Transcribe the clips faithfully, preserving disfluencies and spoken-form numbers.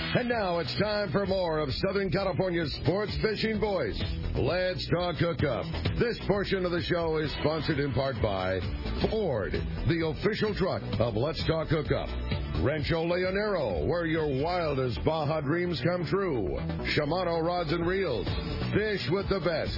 And now it's time for more of Southern California's sports fishing voice. Let's Talk Hookup. This portion of the show is sponsored in part by Ford, the official truck of Let's Talk Hookup. Rancho Leonero, where your wildest Baja dreams come true. Shimano Rods and Reels. Fish with the best.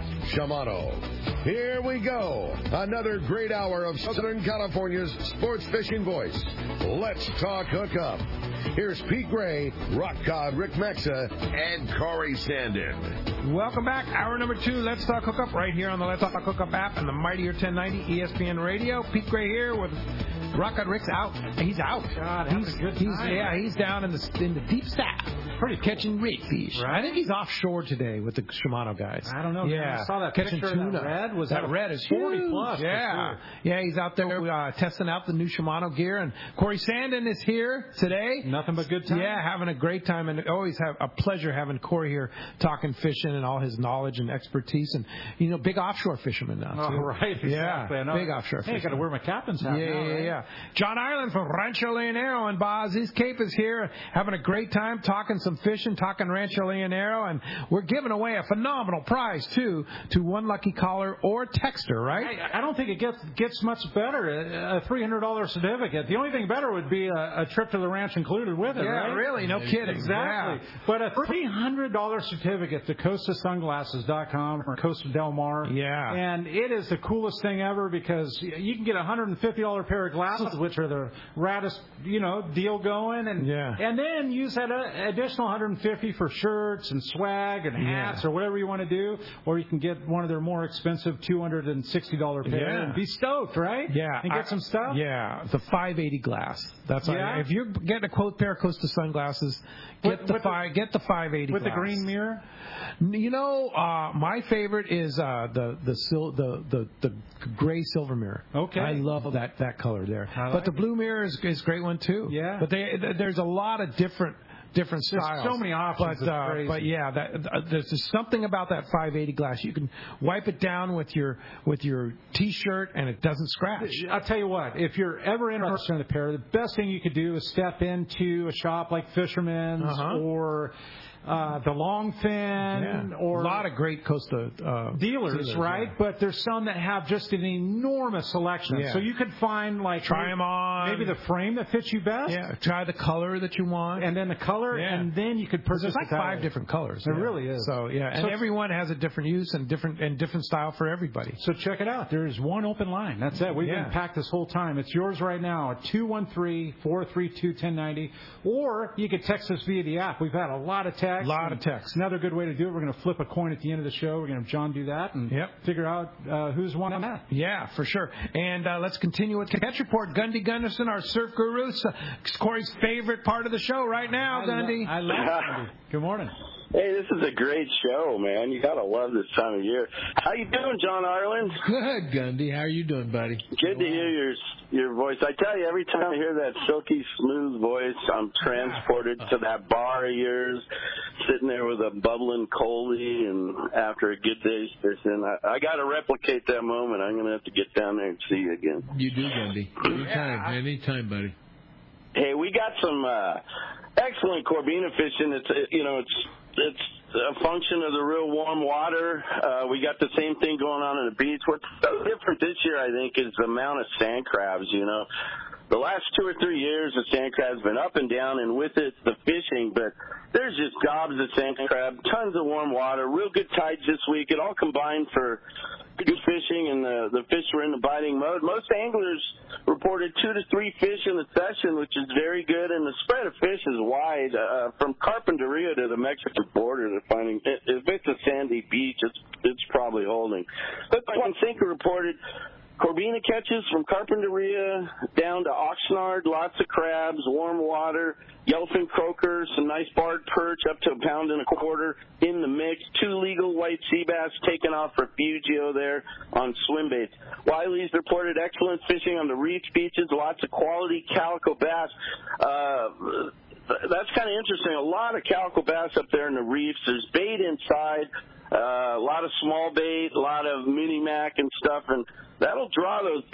Shimano. Here we go. Another great hour of Southern California's sports fishing voice. Let's Talk Hookup. Here's Pete Gray, Rock God Rick Mexa, and Corey Sandin. Welcome back. Hour number two, Let's Talk Hookup, right here on the Let's Talk Hookup app and the Mightier ten ninety E S P N Radio. Pete Gray here with Rock God Rick's out. He's out. God, he's, a good he's time. Yeah, he's down in the in the deep south. Pretty catching redfish. Right? I think he's offshore today with the Shimano guys. I don't know. Yeah, I saw that catching picture tuna. of that red. Was that that red is forty huge. plus? Yeah, yeah. He's out there uh, testing out the new Shimano gear, and Corey Sandin is here today. Nothing but good time. Yeah, having a great time, and always have a pleasure having Corey here talking fishing and all his knowledge and expertise, and you know, big offshore fisherman now. Oh, too. right, exactly. Yeah, big offshore. Hey, I got to wear my captain's hat. Yeah, now, yeah, right? yeah. John Ireland from Rancho Leonero and Boz. His Cape is here, having a great time talking some fishing, talking Rancho Leonero, and we're giving away a phenomenal prize too to one lucky caller or texter, right? I, I don't think it gets gets much better. A, a three hundred dollar certificate. The only thing better would be a, a trip to the ranch included with it. Yeah, right? really, no kidding. Exactly. Yeah. But a three hundred dollar certificate to Costa Sunglasses dot com or Costa Del Mar. Yeah. And it is the coolest thing ever because you can get a one hundred fifty dollar pair of glasses, which are the raddest, you know, deal going, and yeah. and then use that additional one hundred fifty for shirts and swag and hats yeah. or whatever you want to do, or you can get one of their more expensive two hundred sixty dollar pair yeah. and be stoked, right? Yeah. And get I, some stuff. Yeah, the five eighty glass. That's yeah. all. If you're getting a quote pair of Costa sunglasses, get with, the with five. Get the five eighty with glass. the green mirror. You know, uh, my favorite is uh, the the, sil- the the the gray silver mirror. Okay. I love that that color there. I but like the blue mirror is is a great one too. Yeah. But they, there's a lot of different. Different There's styles. so many options. But, uh, crazy. but yeah, that, uh, there's just something about that five eighty glass. You can wipe it down with your with your T-shirt and it doesn't scratch. I'll tell you what, if you're ever interested in a pair, the best thing you could do is step into a shop like Fisherman's uh-huh. or uh, the Longfin yeah. or a lot of great Costa uh, dealers, dealers right? Yeah. But there's some that have just an enormous selection. Yeah. So you could find like try them on, maybe the frame that fits you best. Yeah, try the color that you want, and then the color, yeah. and then you could purchase. There's like the five different colors. There yeah. really is. So yeah, and so, everyone has a different use and different and different style for everybody. So check it out. There's one open line. That's it. We've yeah. been packed this whole time. It's yours right now at two one three, four three two, one oh nine oh, or you could text us via the app. We've had a lot of texts. A lot of texts. Another good way to do it. We're going to flip a coin at the end of the show. We're going to have John do that and yep. figure out uh, who's won on that. Yeah, for sure. And uh, let's continue with Catch Report. Gundy Gunderson, our surf guru, uh, Corey's favorite part of the show right now, I Gundy. Lo- I love Gundy. Good morning. Hey, this is a great show, man. You gotta love this time of year. How you doing, John Ireland? Good, Gundy. How are you doing, buddy? Good to hear your your voice. I tell you, every time I hear that silky smooth voice, I'm transported to that bar of yours, sitting there with a bubbling coldie, and after a good day's fishing, I, I got to replicate that moment. I'm gonna have to get down there and see you again. You do, Gundy. Anytime, anytime, buddy. Hey, we got some uh, excellent Corbina fishing. It's uh, you know it's it's a function of the real warm water. Uh, we got the same thing going on in the beach. What's so different this year, I think, is the amount of sand crabs. You know, the last two or three years, the sand crab's been up and down, and with it, the fishing. But there's just gobs of sand crab, tons of warm water, real good tides this week. It all combined for good fishing, and the the fish were in the biting mode. Most anglers reported two to three fish in the session, which is very good, and the spread of fish is wide. Uh, from Carpinteria to the Mexican border, they're finding if it's a sandy beach, it's it's probably holding. But one sinker reported Corbina catches from Carpinteria down to Oxnard, lots of crabs, warm water, yellowfin croaker, some nice barred perch up to a pound and a quarter in the mix, two legal white sea bass taken off Refugio there on swim baits. Wiley's reported excellent fishing on the reef beaches, lots of quality calico bass. Uh, that's kind of interesting. A lot of calico bass up there in the reefs. There's bait inside. Uh, a lot of small bait, a lot of mini mac and stuff, and that'll draw those big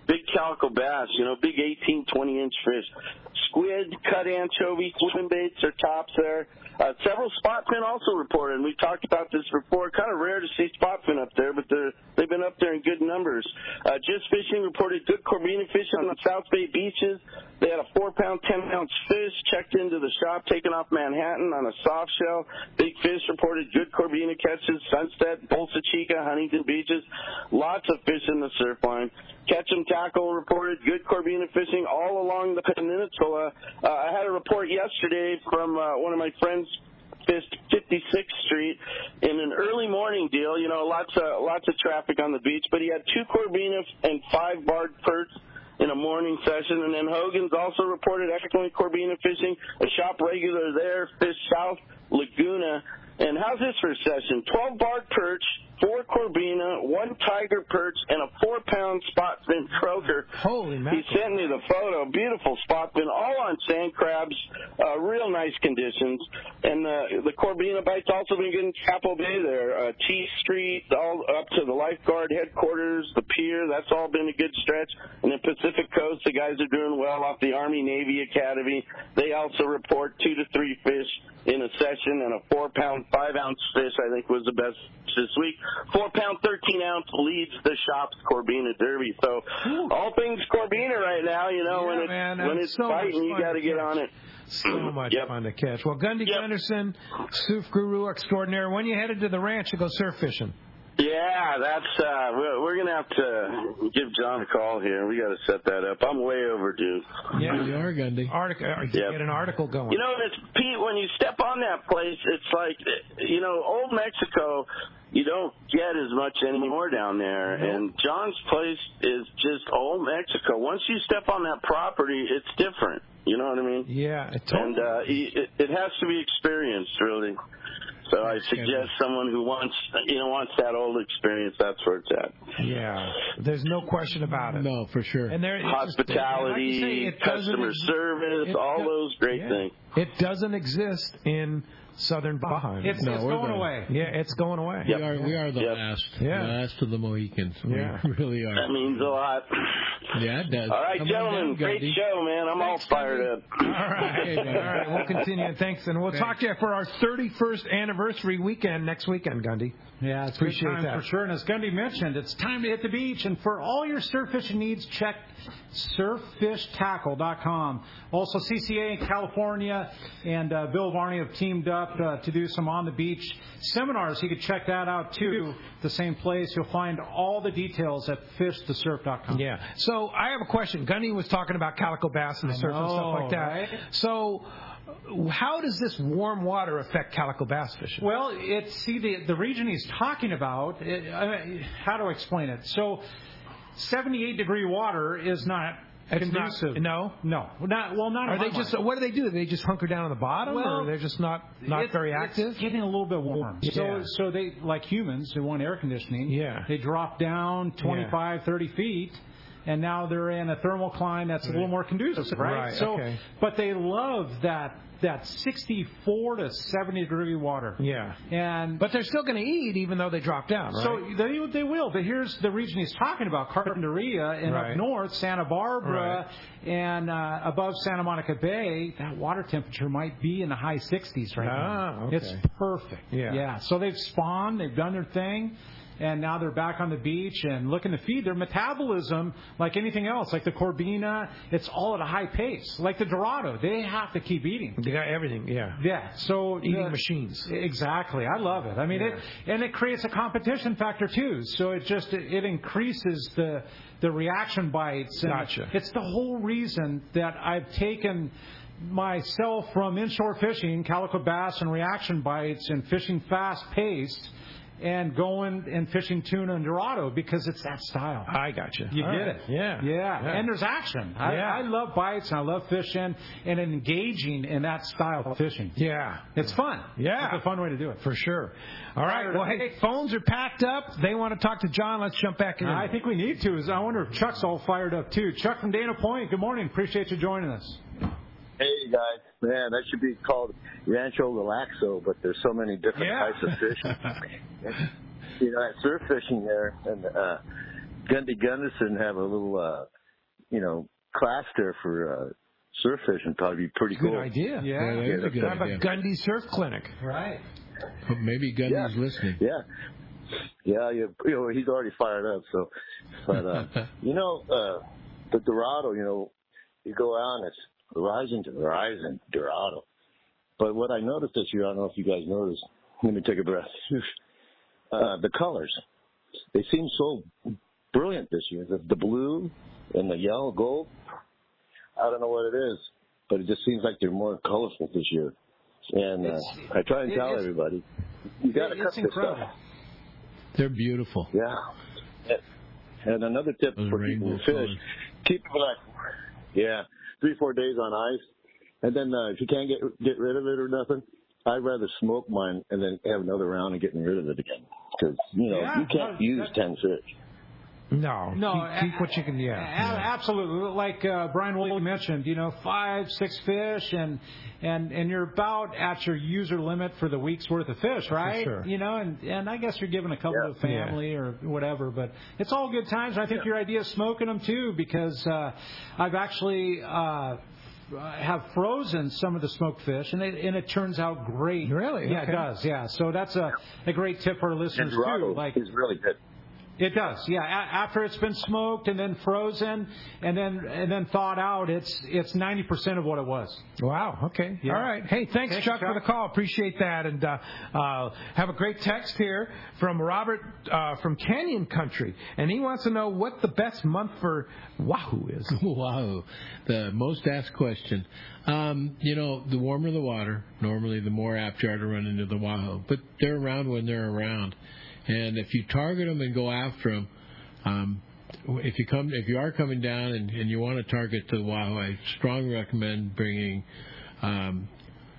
big calico bass, you know, big eighteen, twenty inch fish. Squid, cut anchovy, swim baits are tops there. Uh, several spot fin also reported, and we've talked about this before. Kind of rare to see spot fin up there, but they're, they've been up there in good numbers. Uh, Just Fishing reported good Corbina fishing on the South Bay beaches. They had a four-pound, ten-ounce fish checked into the shop, taken off Manhattan on a soft shell. Big Fish reported good Corbina catches, Sunset, Bolsa Chica, Huntington beaches. Lots of fish in the surf line. Catch 'em Tackle reported good Corbina fishing all along the peninsula. Uh, I had a report yesterday from uh, one of my friends fished fifty-sixth Street in an early morning deal. You know, lots of lots of traffic on the beach, but he had two Corbina and five barred perch in a morning session. And then Hogan's also reported excellent Corbina fishing. A shop regular there fished South Laguna. And how's this for a session? twelve barred perch, four Corbina, one tiger perch, and a four-pound spot fin croaker. Holy mackerel. He sent me the photo. Beautiful spot fin, all on sand crabs, uh, real nice conditions. And uh, the Corbina bite's also been good in Chapel Bay there. Uh, T Street, all up to the lifeguard headquarters, the pier, that's all been a good stretch. And then Pacific Coast, the guys are doing well off the Army-Navy Academy. They also report two to three fish in a session, and a four-pound, five-ounce fish, I think, was the best this week. Four-pound, thirteen-ounce leads the shop's Corbina Derby. So all things Corbina right now, you know, yeah, when, it, man, when it's so fighting, you got to get on it. So much yep. fun to catch. Well, Gundy yep. Gunderson, surf guru extraordinaire, when you headed to the ranch to go surf fishing? Yeah, that's uh, we're, we're gonna have to give John a call here. We got to set that up. I'm way overdue. Yeah, you are, Gundy. Article, yep. Get an article going. You know, it's Pete. When you step on that place, it's like, you know, old Mexico. You don't get as much anymore down there. Nope. And John's place is just old Mexico. Once you step on that property, it's different. You know what I mean? Yeah, it totally. And uh, it, it has to be experienced, really. So I suggest someone who wants, you know, wants that old experience. That's where it's at. Yeah, there's no question about it. No, for sure. And there, hospitality, just, like say, customer service, all does, those great yeah. things. It doesn't exist in Southern Baja. It's, no, it's we're going gonna, away. Yeah, it's going away. We yep. are we are the yep. last, yeah. the last of the Mohicans. Yeah. We really are. That means a lot. Yeah, it does. All right, Come gentlemen, down, great Gundy. show, man. I'm Thanks, all fired up. All right, all right. We'll continue. Thanks, and we'll Thanks. talk to you for our thirty-first anniversary weekend next weekend, Gundy. Yeah, it's Appreciate good time that. for sure. And as Gundy mentioned, it's time to hit the beach. And for all your surf fishing needs, check surf fish tackle dot com. Also, C C A in California and uh, Bill Varney have teamed up uh, to do some on-the-beach seminars. You can check that out, too. The same place. You'll find all the details at fish the surf dot com. Yeah. So I have a question. Gundy was talking about calico bass and the I surf and stuff know, like that. right? So how does this warm water affect calico bass fishing? Well, it's see the the region he's talking about. It, uh, how do I explain it? So, seventy-eight degree water is not It's conducive. Not, no, no, not well. Not are in they my just? mind. What do they do? Do they just hunker down on the bottom, Well, or they're just not not it's, very active? It's getting a little bit warm. Yeah. So, so they like humans who want air conditioning. Yeah. They drop down twenty-five, thirty feet. And now they're in a thermal climate that's a little more conducive, right? Right, so, okay. But they love that that sixty-four to seventy degree water. Yeah. And but they're still going to eat even though they drop down, right? So they they will. But here's the region he's talking about: Carpinteria, and right. up north, Santa Barbara, right. and uh, above Santa Monica Bay. That water temperature might be in the high sixties right ah, now. Okay. It's perfect. Yeah. Yeah. So they've spawned. They've done their thing. And now they're back on the beach and looking to feed. Their metabolism, like anything else, like the Corbina, it's all at a high pace. Like the Dorado, they have to keep eating. They got everything, yeah. Yeah, so eating the, machines. Exactly, I love it. I mean, yeah. it and it creates a competition factor too. So it just it, it increases the the reaction bites. And gotcha. It's the whole reason that I've taken myself from inshore fishing, calico bass and reaction bites, and fishing fast paced. And going and fishing tuna and Dorado because it's that style. I got you. You All get right. it. Yeah. yeah. Yeah. And there's action. I, yeah. I love bites and I love fishing and engaging in that style of fishing. Yeah. It's fun. Yeah. It's a fun way to do it. For sure. All right. Well, hey, phones are packed up. They want to talk to John. Let's jump back in. I think we need to. I wonder if Chuck's all fired up too. Chuck from Dana Point, good morning. Appreciate you joining us. Hey, guys. Man, that should be called Rancho Relaxo, but there's so many different yeah. types of fish. You know, at surf fishing there, and uh, Gundy Gunderson have a little uh, you know, class there for uh, surf fishing. Probably be pretty Good cool. idea. Yeah, that Yeah, is a good Have idea. a Gundy surf clinic. Right. But maybe Gundy's Yeah. listening. Yeah. Yeah, you, you know, he's already fired up. So, but uh, you know, uh, the Dorado, you know, you go out and it's Horizon to Horizon Dorado. But what I noticed this year, I don't know if you guys noticed. Let me take a breath. uh, the colors, they seem so brilliant this year. The, the blue and the yellow gold. I don't know what it is, but it just seems like they're more colorful this year. And uh, I try and it- tell it's- everybody, you got to It's cut this incredible. stuff. They're beautiful. Yeah. And another tip Those for people rainbow who fish, colors. keep it like, yeah, three, four days on ice. And then uh, if you can't get get rid of it or nothing, I'd rather smoke mine and then have another round and getting rid of it again. Because, you know, Yeah, you can't no, use that- ten fish. No. No, Keep, keep what you can, a- yeah. a- absolutely. Like uh, Brian Willie mentioned, you know, five, six fish, and and and you're about at your user limit for the week's worth of fish, right? sure. You know, and and I guess you're giving a couple Yeah. to the family or whatever, but it's all good times. And I think your idea of smoking them too, because uh, I've actually. Uh, have frozen some of the smoked fish, and it, and it turns out great. Really? Yeah, Okay. it does. Yeah, so that's a, a great tip for our And listeners Dorado too. Like is really good. it does, yeah. A- after it's been smoked and then frozen and then and then thawed out, it's it's ninety percent of what it was. Wow. Okay. Yeah. All right. Hey, thanks, Thanks, Chuck, Chuck. for the call. Appreciate that. And uh, uh, have a great text here from Robert uh, from Canyon Country, and he wants to know what the best month for wahoo is. Wow, the most asked question. Um, you know, the warmer the water, normally the more apt you are to run into the wahoo. But they're around when they're around, and if you target them and go after them, um, if you come, if you are coming down and, and you want to target the wahoo, I strongly recommend bringing. Um,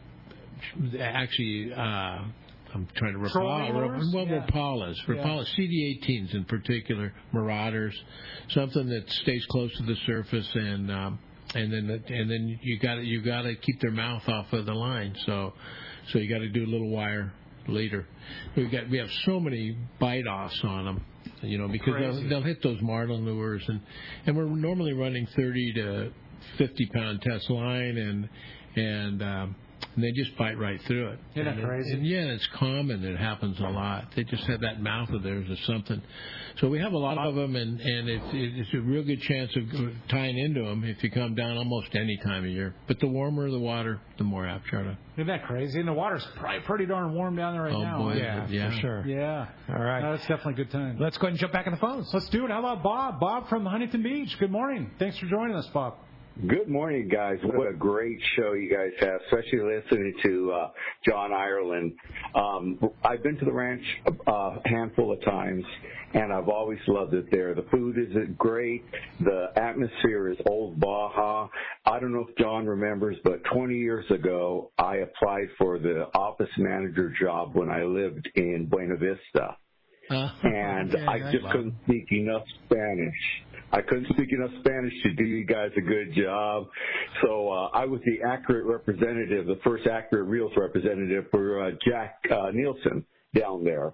actually, uh, I'm trying to Trolling Rapala, lures? well, Yeah. Rapalas, Rapala, C D eighteens in particular, Marauders, something that stays close to the surface, and um, and then and then you got you got to keep their mouth off of the line, so so you got to do a little wire later. We got we have so many bite offs on them, you know, because they'll, they'll hit those marlin lures, and and we're normally running thirty to fifty pound test line, and and um, and they just bite right through it. Isn't that And it- crazy? and yeah, it's common. It happens a lot. They just have that mouth of theirs or something. So we have a lot of them, and, and it's, it's a real good chance of tying into them if you come down almost any time of year. But the warmer the water, the more apt you are to. Isn't that crazy? And the water's probably pretty darn warm down there right Oh, now. boy. Yeah, Yeah. for sure. Yeah. All right. No, that's definitely a good time. Let's go ahead and jump back on the phones. Let's do it. How about Bob? Bob from Huntington Beach. Good morning. Thanks for joining us, Bob. Good morning, guys. What a great show you guys have, especially listening to uh, John Ireland. Um, I've been to the ranch a handful of times, and I've always loved it there. The food is great. The atmosphere is old Baja. I don't know if John remembers, but twenty years ago, I applied for the office manager job when I lived in Buena Vista. Uh, and okay, I just Bob. couldn't speak enough Spanish. I couldn't speak enough Spanish to do you guys a good job. So uh, I was the accurate representative, the first accurate reels representative for uh, Jack uh, Nielsen down there.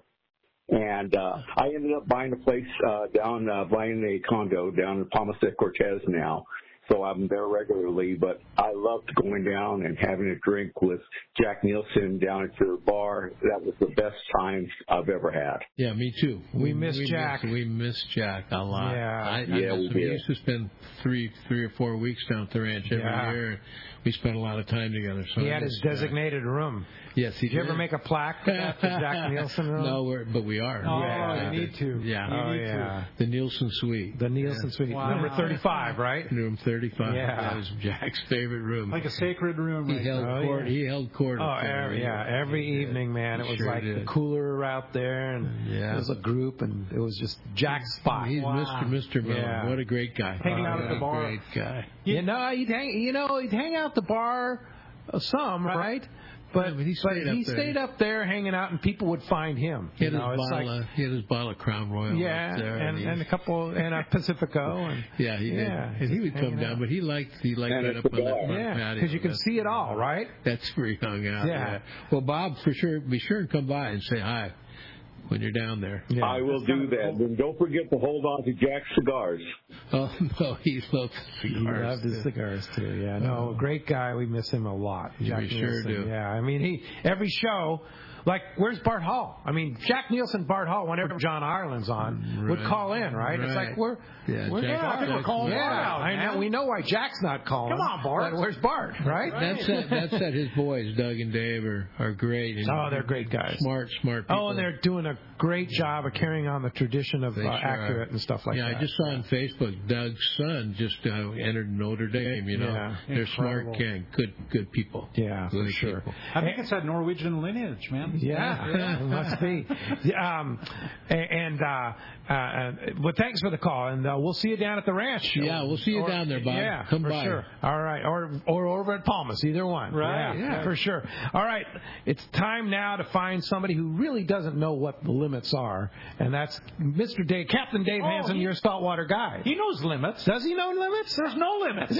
And uh, I ended up buying a place uh, down, uh, buying a condo down in Palmas de Cortez now. So I'm there regularly, but I loved going down and having a drink with Jack Nielsen down at your bar. That was the best time I've ever had. Yeah, me too. We miss Jack. Miss, we miss Jack a lot. Yeah. I, I Yeah, miss we him. did. We used to spend three, three or four weeks down at the ranch every Yeah. year. We spent a lot of time together. So He I had miss his Jack. designated room. Yes, he Did you did. ever make a plaque for that, the Jack Nielsen room? No, we're, but we are. Oh, Yeah. you need to. Yeah. You Oh, need yeah. The Nielsen Suite. The Nielsen Suite. Wow. Number thirty-five, right? Room thirty-five. Yeah. That was Jack's favorite room. Like a sacred room. he Right held there. Oh, court. yeah. He held court. Oh, up there. every, yeah, every He did. evening, man. It He was sure like did. the cooler out there, and Yeah. there was a group, and it was just Jack's spot. He's Wow. Mister Mister Miller. Yeah. What a great guy. Hanging out What at the a bar. Great guy. You know, he'd hang. You know, he'd hang out the bar uh, some, right? But, Yeah, but he stayed but up he there. stayed up there hanging out, and people would find him. He You had, know, his it's bottle, like of, he had his bottle of Crown Royal yeah, up there. and, he- and a couple and a Pacifico, and yeah, he yeah, did. And he would come hanging down, out. but he liked he liked And right a up on the cigar. front yeah, patio. because you can That's- see it all, right? That's where he hung out. Yeah. Well, Bob, for sure, be sure and come by and say hi. when you're down there. Yeah. I will do that. And don't forget to hold on to Jack's cigars. Oh, no, he loves cigars. He loves his cigars, too. Yeah, no, Oh. great guy. We miss him a lot. Yeah, Jack we sure Nielsen. do. Yeah, I mean, he every show... Like, where's Bart Hall? I mean, Jack Nielsen, Bart Hall, whenever John Ireland's on, would Right. call in, right? It's Right. like, we're... Yeah, we're Jack- yeah, I think we're calling yeah, Bart out, I know, man. we know why Jack's not calling. Come on, Bart. But where's Bart, right? That's that, that's that his boys, Doug and Dave, are, are great. And Oh, they're great guys. Smart, smart people. Oh, and they're doing a great job of carrying on the tradition of They uh, sure Accurate are. and stuff like yeah, that. I just saw on Facebook Doug's son just uh, entered Notre Dame. You know, Yeah. they're Incredible. smart, gang, good, good people. Yeah, for Good sure. people. I think it's that Norwegian lineage, man. Yeah, it must be. Um, and uh, uh, well, thanks for the call, and uh, we'll see you down at the ranch. Yeah, we'll see you Or- down there, Bob. Yeah, Come for by. sure. All right, or or over at Palmas, either one. Right, Yeah, yeah. for sure. All right, it's time now to find somebody who really doesn't know what the limits are, and that's Mister Dave, Captain Dave Oh, Hansen, he- your saltwater guide. He knows limits. Does he know limits? There's no limits.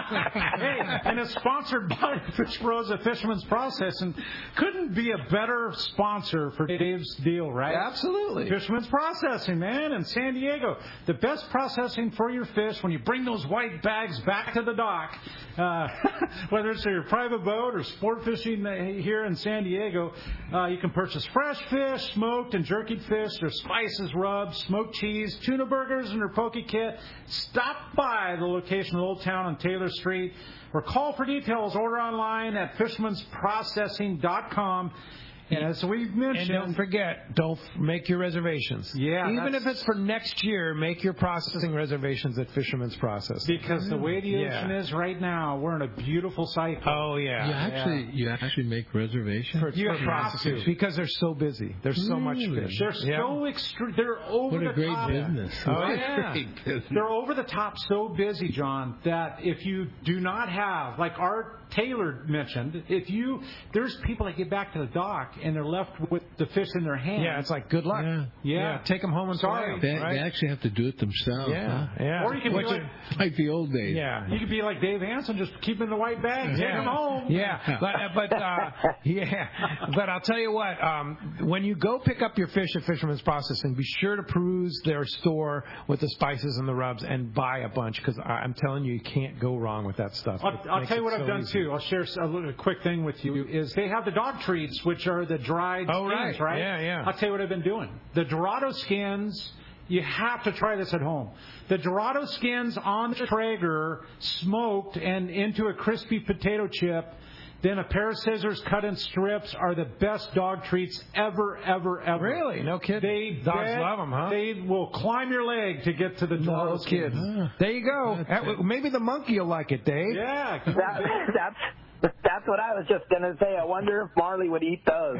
Hey, and it's sponsored by Fish Bros at Fisherman's Processing. Couldn't be a better sponsor for Dave's deal, right? Absolutely. Fisherman's Processing, man, in San Diego. The best processing for your fish when you bring those white bags back to the dock. Uh, whether it's your private boat or sport fishing here in San Diego, uh, you can purchase fresh fish, smoked and jerkied fish. There's spices, rubs, smoked cheese, tuna burgers, and their poke kit. Stop by the location of Old Town on Taylor Street, or call for details. Order online at fishermans processing dot com. And as we've mentioned, And don't forget, don't f- make your reservations. Yeah, Even that's- if it's for next year, make your processing reservations at Fisherman's Processing. because the way the Yeah. ocean is right now, we're in a beautiful cycle. Oh, yeah. You actually, you actually make reservations. For, You for have processing, to. because they're so busy. There's so much Really? fish. They're Yeah. so extreme. They're over What the a great top. business! Oh, What a yeah. great business. They're over the top, so busy, John, that if you do not have, like our Taylor mentioned, if you there's people that get back to the dock and they're left with the fish in their hand. Yeah, it's like, good luck. Yeah. Yeah. Take them home and Sorry. play They, 'em, right? they actually have to do it themselves. Yeah, huh? yeah. Or you can be Which like, is- Like the old days. yeah. you could be like Dave Hansen, just keep them in the white bag, take them home. Yeah, but but uh, yeah, but I'll tell you what. Um, when you go pick up your fish at Fisherman's Processing, be sure to peruse their store with the spices and the rubs and buy a bunch, because I'm telling you, you can't go wrong with that stuff. I'll, It I'll makes tell you it what so I've done easy. too. I'll share a, little, a quick thing with you. Is they have the dog treats, which are the dried Oh, skins, right. right? Yeah, yeah. I'll tell you what I've been doing. The Dorado skins. You have to try this at home. The Dorado skins on the Traeger, smoked and into a crispy potato chip, then a pair of scissors cut in strips, are the best dog treats ever, ever, ever. Really? No kidding. They Dogs bet love 'em, huh? They will climb your leg to get to the Dorado No skins. kidding. There you go. That- maybe the monkey will like it, Dave. Yeah. That, that's that's what I was just gonna say. I wonder if Marley would eat those.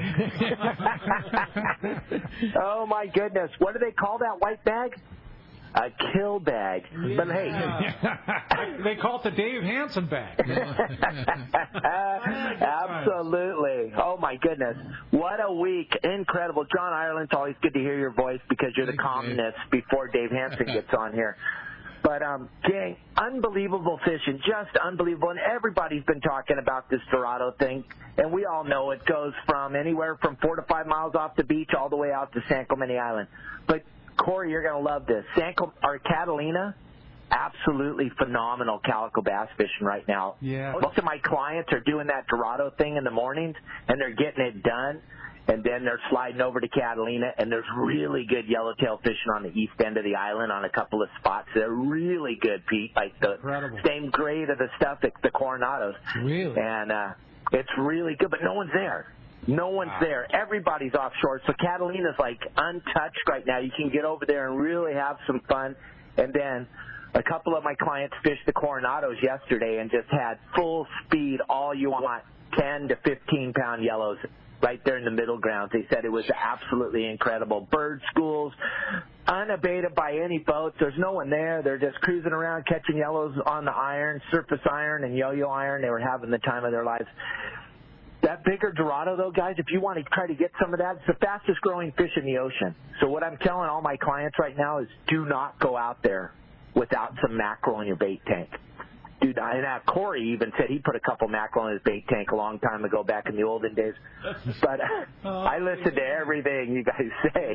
Oh my goodness! What do they call that white bag? A kill bag. But hey, They call it the Dave Hansen bag. absolutely. Oh my goodness! What a week! Incredible, John Ireland. It's always good to hear your voice because you're the Thank you, calmness before Dave Hansen gets on here. But, um, gang, unbelievable fishing, just unbelievable. And everybody's been talking about this Dorado thing, and we all know it goes from anywhere from four to five miles off the beach all the way out to San Clemente Island. But, Corey, you're going to love this. San Cl- or Catalina, absolutely phenomenal calico bass fishing right now. Yeah. Most of my clients are doing that Dorado thing in the mornings, and they're getting it done. And then they're sliding over to Catalina, and there's really good yellowtail fishing on the east end of the island on a couple of spots. They're really good, Pete, like the Incredible. same grade of the stuff that the Coronados. Really? And uh, it's really good, but no one's there. No one's there. Everybody's offshore. So Catalina's like untouched right now. You can get over there and really have some fun. And then a couple of my clients fished the Coronados yesterday and just had full speed, all you want, ten to fifteen pound yellows right there in the middle ground. They said it was absolutely incredible. Bird schools, unabated by any boats. There's no one there. They're just cruising around catching yellows on the iron, surface iron and yo-yo iron. They were having the time of their lives. That bigger Dorado, though, guys, if you want to try to get some of that, it's the fastest growing fish in the ocean. So what I'm telling all my clients right now is do not go out there without some mackerel in your bait tank. Dude, and uh, Corey even said he put a couple mackerel in his bait tank a long time ago, back in the olden days. But uh, I listen to everything you guys say.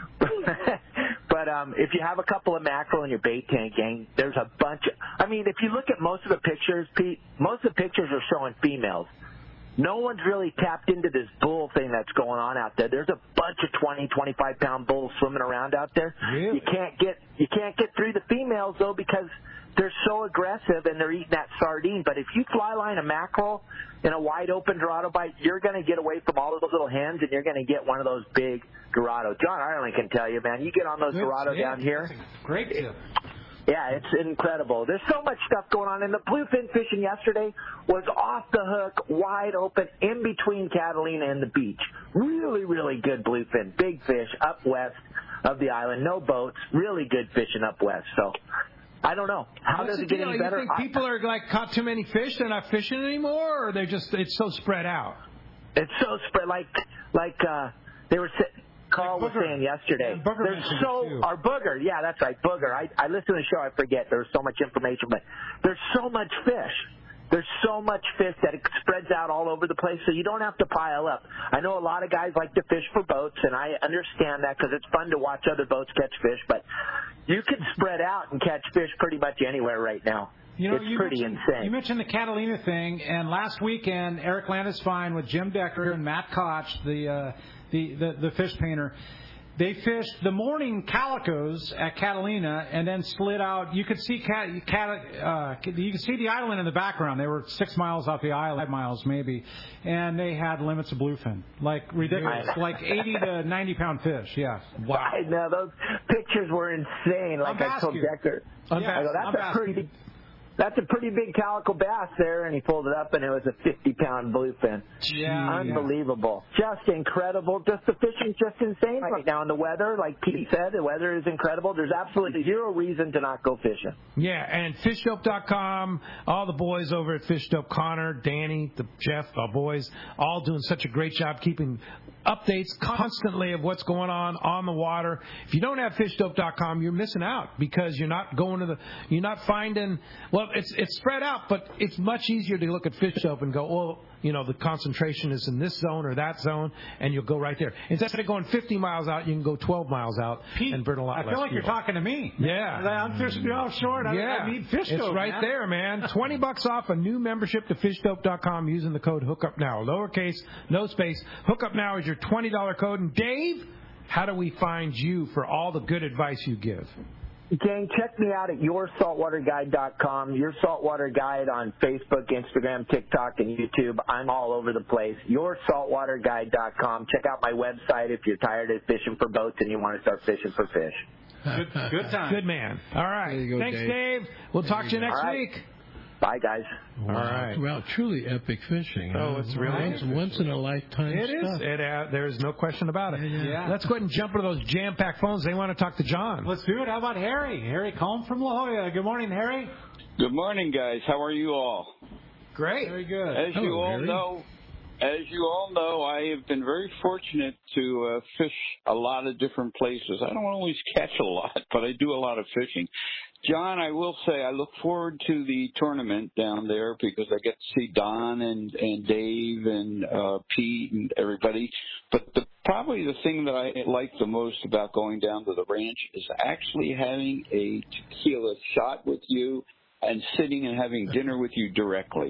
Yeah. But um, if you have a couple of mackerel in your bait tank, gang, there's a bunch of. I mean, if you look at most of the pictures, Pete, most of the pictures are showing females. No one's really tapped into this bull thing that's going on out there. There's a bunch of twenty, twenty-five pound bulls swimming around out there. Really? You can't get you can't get through the females though, because they're so aggressive and they're eating that sardine. But if you fly line a mackerel in a wide open Dorado bite, you're going to get away from all of those little hens and you're going to get one of those big Dorado. John Ireland can tell you, man. You get on those Good Dorado tip. down here. Great tip. Yeah, it's incredible. There's so much stuff going on. And the bluefin fishing yesterday was off the hook, wide open, in between Catalina and the beach. Really, really good bluefin. Big fish up west of the island. No boats. Really good fishing up west. So, I don't know. How What's does the it get deal? any better? You think people are like caught too many fish, they're not fishing anymore, or they're just it's so spread out? It's so spread. Like, like uh, they were sitting. Carl was saying yesterday. Yeah, Booger there's mentioned so it too. our Booger, yeah, that's right, Booger. I I listen to the show, I forget. There's so much information, but there's so much fish. There's so much fish that it spreads out all over the place, so you don't have to pile up. I know a lot of guys like to fish for boats, and I understand that because it's fun to watch other boats catch fish. But you can spread out and catch fish pretty much anywhere right now. You know, it's you pretty mentioned, insane. You mentioned the Catalina thing, and last weekend Eric Landisfine with Jim Decker and Matt Koch, the uh, the, the the fish painter. They fished the morning calicos at Catalina and then slid out. You could see cat, cat, uh, you could see the island in the background. They were six miles off the island, five miles maybe, and they had limits of bluefin, like ridiculous, like eighty to ninety pound fish. Yeah. Wow. I know those pictures were insane. Like I told Decker, Yeah, I go, that's I'm a pretty. That's a pretty big calico bass there, and he pulled it up, and it was a fifty pound bluefin. Yeah, Unbelievable. Yeah. Just incredible. Just the fishing's just insane right now. And the weather, like Pete said, the weather is incredible. There's absolutely zero reason to not go fishing. Yeah, and fish dope dot com, all the boys over at Fish Dope, Connor, Danny, the Jeff, our boys, all doing such a great job keeping updates constantly of what's going on on the water. If you don't have fish dope dot com, you're missing out because you're not going to the, you're not finding, well, it's it's spread out, but it's much easier to look at Fish Dope and go, well, you know, the concentration is in this zone or that zone, and you'll go right there. Instead of going fifty miles out, you can go twelve miles out Pete, and burn a lot I less feel like fuel. you're talking to me. Yeah. I'm fishing offshore, and yeah. I, I need Fish It's Dope, right man. there, man. twenty bucks off a new membership to fish dope dot com using the code HOOKUPNOW. Lowercase, no space. HOOKUPNOW is your twenty dollars code. And Dave, how do we find you for all the good advice you give? Gang, check me out at your saltwater guide dot com. Your Saltwater Guide on Facebook, Instagram, TikTok, and YouTube. I'm all over the place. your saltwater guide dot com. Check out my website if you're tired of fishing for boats and you want to start fishing for fish. Good, good time. Good man. All right. There you go, Thanks, Dave. Dave. We'll There talk you to you go. next All right. week. Bye, guys. Wow. All right. Wow, truly epic fishing. Oh, huh? it's really once, epic once in a lifetime It is. stuff. It, uh, there's no question about it. Yeah, yeah. Let's go ahead and jump into those jam-packed phones. They want to talk to John. Let's do it. How about Harry? Harry Cohn from La Jolla. Good morning, Harry. Good morning, guys. How are you all? Great. Very good. As Hello, you all Harry. know, as you all know, I have been very fortunate to uh, fish a lot of different places. I don't always catch a lot, but I do a lot of fishing. John, I will say I look forward to the tournament down there because I get to see Don and, and Dave and uh, Pete and everybody. But the, probably the thing that I like the most about going down to the ranch is actually having a tequila shot with you and sitting and having dinner with you directly.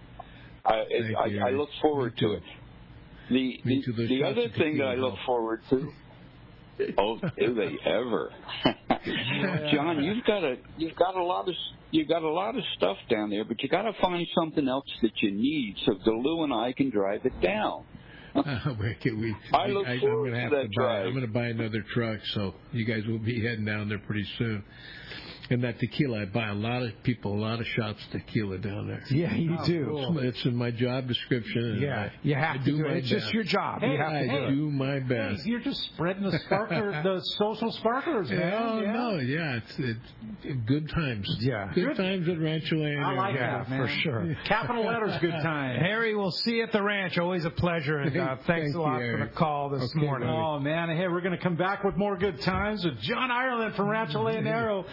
I, Thank I, you, I look forward Me to too. it. The Me the, too. Those the shots other of thing that I tequila look help. forward to. Oh, do they ever? John, you've got a you've got a lot of you've got a lot of stuff down there, but you got to find something else that you need so Galoo and I can drive it down. Uh, we, we, I look I, I'm forward gonna to have that to buy. drive. I'm going to buy another truck, so you guys will be heading down there pretty soon. And that tequila, I buy a lot of people, a lot of shots of tequila down there. Yeah, you Oh, do. cool. It's in my job description. And Yeah, I, you have I to do do my it. It's best. just your job. Hey, you have I to do it. do my Hey, best. you're just spreading the sparkler, the social sparklers, man. Oh yeah. no, yeah, it's it's good times. Yeah. good, Good. times at Rancho Land. I like Yeah, that, man. for sure. Capital letters, good time. Harry, we'll see you at the ranch. Always a pleasure. And uh, thanks Thank a lot you, for the Eric. call this Okay, morning. Oh, man. Hey, we're going to come back with more good times with John Ireland from Rancho Leonero. Man, my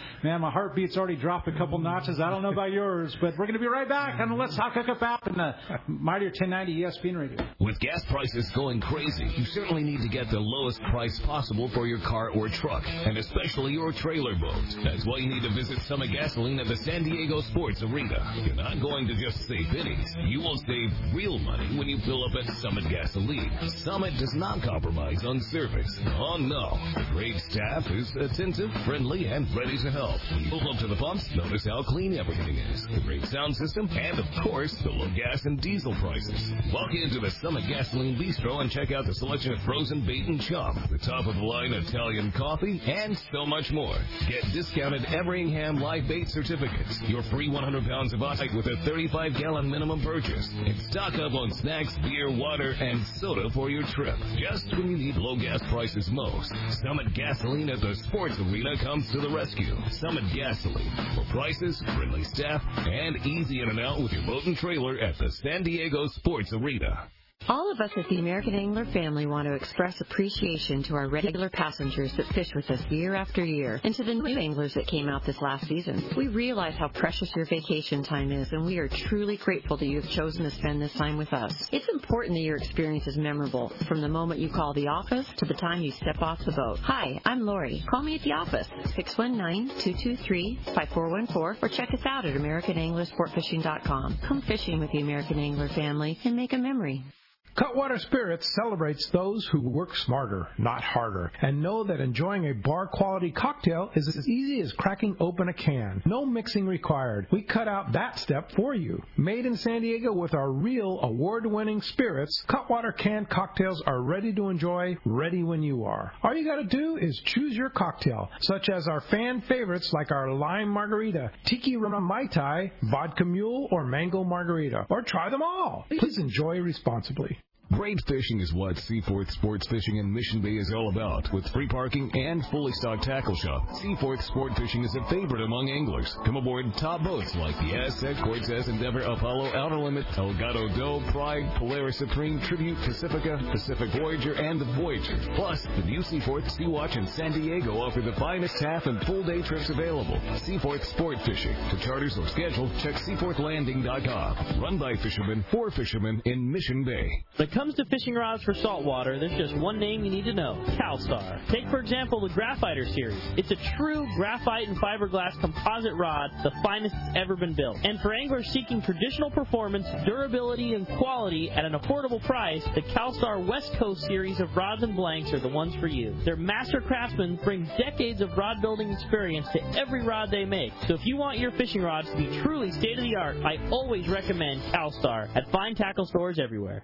My heartbeat's already dropped a couple notches. I don't know about yours, but we're going to be right back on the Let's Talk Hookup app and the Mightier ten ninety E S P N Radio. With gas prices going crazy, you certainly need to get the lowest price possible for your car or truck, and especially your trailer boat. That's why you need to visit Summit Gasoline at the San Diego Sports Arena. You're not going to just save pennies. You will save real money when you fill up at Summit Gasoline. Summit does not compromise on service. Oh no. The great staff is attentive, friendly, and ready to help. When you pull up to the pumps, notice how clean everything is. The great sound system, and of course, the low gas and diesel prices. Walk into the Summit Gasoline Bistro and check out the selection of frozen bait and chop, the top-of-the-line Italian coffee, and so much more. Get discounted Everingham live bait certificates, your free one hundred pounds of bite with a thirty-five gallon minimum purchase, and stock up on snacks, beer, water, and soda for your trip. Just when you need low gas prices most, Summit Gasoline at the Sports Arena comes to the rescue. Summit Gasoline, for prices, friendly staff, and easy in and out with your boat and trailer at the San Diego Sports Arena. All of us at the American Angler family want to express appreciation to our regular passengers that fish with us year after year, and to the new anglers that came out this last season. We realize how precious your vacation time is, and we are truly grateful that you have chosen to spend this time with us. It's important that your experience is memorable, from the moment you call the office to the time you step off the boat. Hi, I'm Lori. Call me at the office, six one nine, two two three, five four one four, or check us out at American Angler Sport Fishing dot com. Come fishing with the American Angler family and make a memory. Cutwater Spirits celebrates those who work smarter, not harder, and know that enjoying a bar-quality cocktail is as easy as cracking open a can. No mixing required. We cut out that step for you. Made in San Diego with our real award-winning spirits, Cutwater canned cocktails are ready to enjoy, ready when you are. All you got to do is choose your cocktail, such as our fan favorites like our lime margarita, tiki rum mai tai, vodka mule, or mango margarita, or try them all. Please enjoy responsibly. Great fishing is what Seaforth Sports Fishing in Mission Bay is all about. With free parking and fully stocked tackle shop, Seaforth Sport Fishing is a favorite among anglers. Come aboard top boats like the Aztec, Cortez, Endeavor, Apollo, Outer Limit, Elgato Doe, Pride, Polaris Supreme, Tribute, Pacifica, Pacific Voyager, and the Voyager. Plus, the new Seaforth Sea Watch in San Diego offer the finest half and full day trips available. Seaforth Sport Fishing. To charters or schedule, check seaforth landing dot com. Run by fishermen for fishermen in Mission Bay. When it comes to fishing rods for saltwater, there's just one name you need to know, CalStar. Take, for example, the Graphiter series. It's a true graphite and fiberglass composite rod, the finest that's ever been built. And for anglers seeking traditional performance, durability, and quality at an affordable price, the CalStar West Coast series of rods and blanks are the ones for you. Their master craftsmen bring decades of rod building experience to every rod they make. So if you want your fishing rods to be truly state-of-the-art, I always recommend CalStar at fine tackle stores everywhere.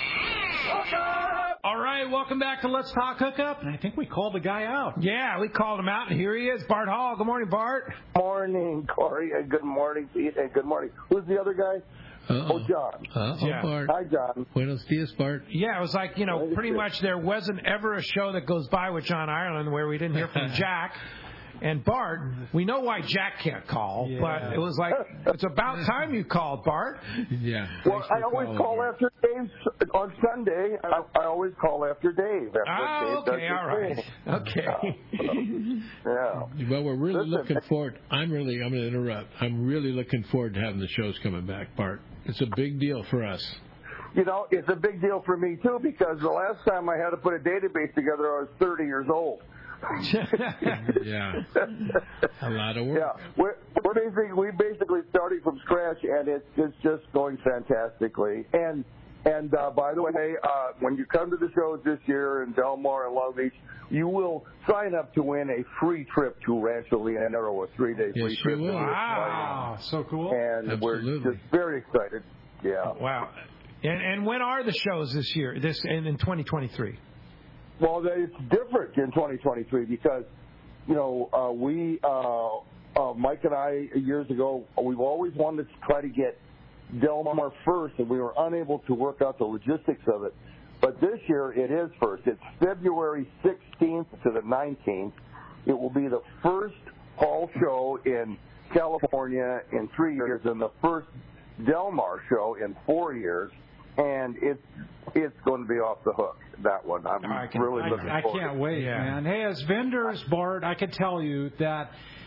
All right, welcome back to Let's Talk Hookup. And I think we called the guy out. Yeah, we called him out, and here he is, Bart Hall. Good morning, Bart. Morning, Corey, and good morning, Pete, and good morning. Who's the other guy? Uh-oh. Oh, John. Uh-oh, yeah. Bart. Hi, John. Buenos dias, Bart. Yeah, it was like, you know, pretty much there wasn't ever a show that goes by with John Ireland where we didn't hear from Jack. And Bart, we know why Jack can't call, yeah. but it was like, it's about time you called, Bart. Yeah. Well, I always call Bart. after Dave on Sunday. I, I always call after Dave. After oh, Dave okay, all right. Thing. Okay. Yeah. Well, we're really Listen, looking forward. I'm really, I'm going to interrupt. I'm really looking forward to having the shows coming back, Bart. It's a big deal for us. You know, it's a big deal for me, too, because the last time I had to put a database together, I was thirty years old. Yeah, a lot of work. Yeah, we're, we're basically we basically starting from scratch, and it's it's just going fantastically. And and uh, by the way, uh, when you come to the shows this year in Del Mar and Long Beach, you will sign up to win a free trip to Rancho Leonero, a three-day free yes, trip. You will. Wow, so cool! And Absolutely. we're just very excited. Yeah. Wow. And and when are the shows this year? This in, in twenty twenty-three. Well, it's different in twenty twenty-three because, you know, uh, we, uh, uh, Mike and I, years ago, we've always wanted to try to get Del Mar first, and we were unable to work out the logistics of it. But this year, it is first. It's February sixteenth to the nineteenth. It will be the first fall show in California in three years and the first Del Mar show in four years. And it's it's going to be off the hook, that one. I'm I can, really I, looking I forward. I can't wait, yeah. man. Hey, as vendors, Bart, I can tell you that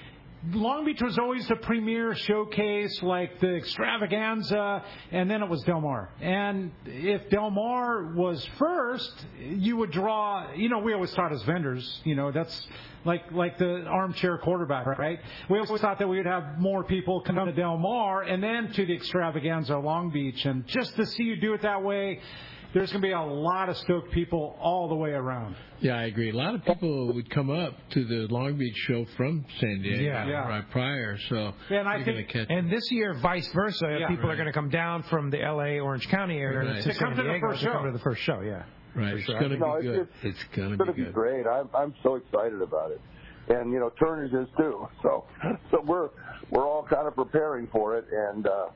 Long Beach was always the premier showcase, like the extravaganza, and then it was Del Mar. And if Del Mar was first, you would draw, you know, we always thought as vendors, you know, that's like like the armchair quarterback, right? We always thought that we would have more people come to Del Mar and then to the extravaganza Long Beach. And just to see you do it that way, there's going to be a lot of stoked people all the way around. Yeah, I agree. A lot of people would come up to the Long Beach show from San Diego Yeah. yeah. right prior, so Yeah, and I you're think, going to catch and this year, vice versa, Yeah. people Right. are going to come down from the L A Orange County area Right. to, To San come to the Diego first to come show. to the first show. Yeah, Right, For it's sure. going to be No, it's good. just- It's going to It's going be to be good. great. I'm I'm so excited about it, and you know Turner's is too. So so we're we're all kind of preparing for it, and uh,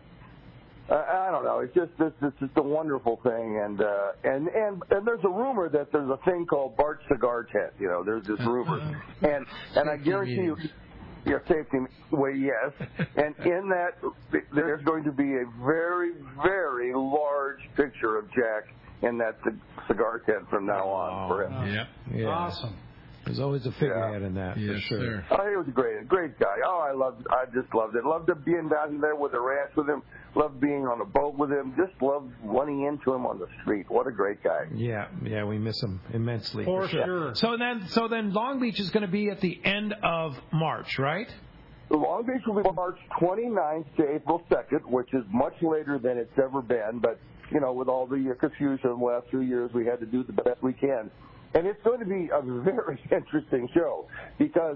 I, I don't know. It's just this it's just a wonderful thing, and uh, and and and there's a rumor that there's a thing called Bart's Cigar Tent. You know, there's this rumor, and and I guarantee you. Yeah, safety way, yes. And in that, there's going to be a very, very large picture of Jack in that c- cigar tent from now on for him. Yeah. Yeah. Awesome. There's always a figurehead in that, Yes, for sure. sir. Oh, he was a great, great guy. Oh, I loved, I just loved it. Loved being down there with the ranch with him. Loved being on a boat with him. Just loved running into him on the street. What a great guy. Yeah, yeah, we miss him immensely. For sure. sure. So then, so then, Long Beach is going to be at the end of March, right? Long Beach will be March twenty-ninth to April second, which is much later than it's ever been. But, you know, with all the confusion the last few years, we had to do the best we can. And it's going to be a very interesting show because,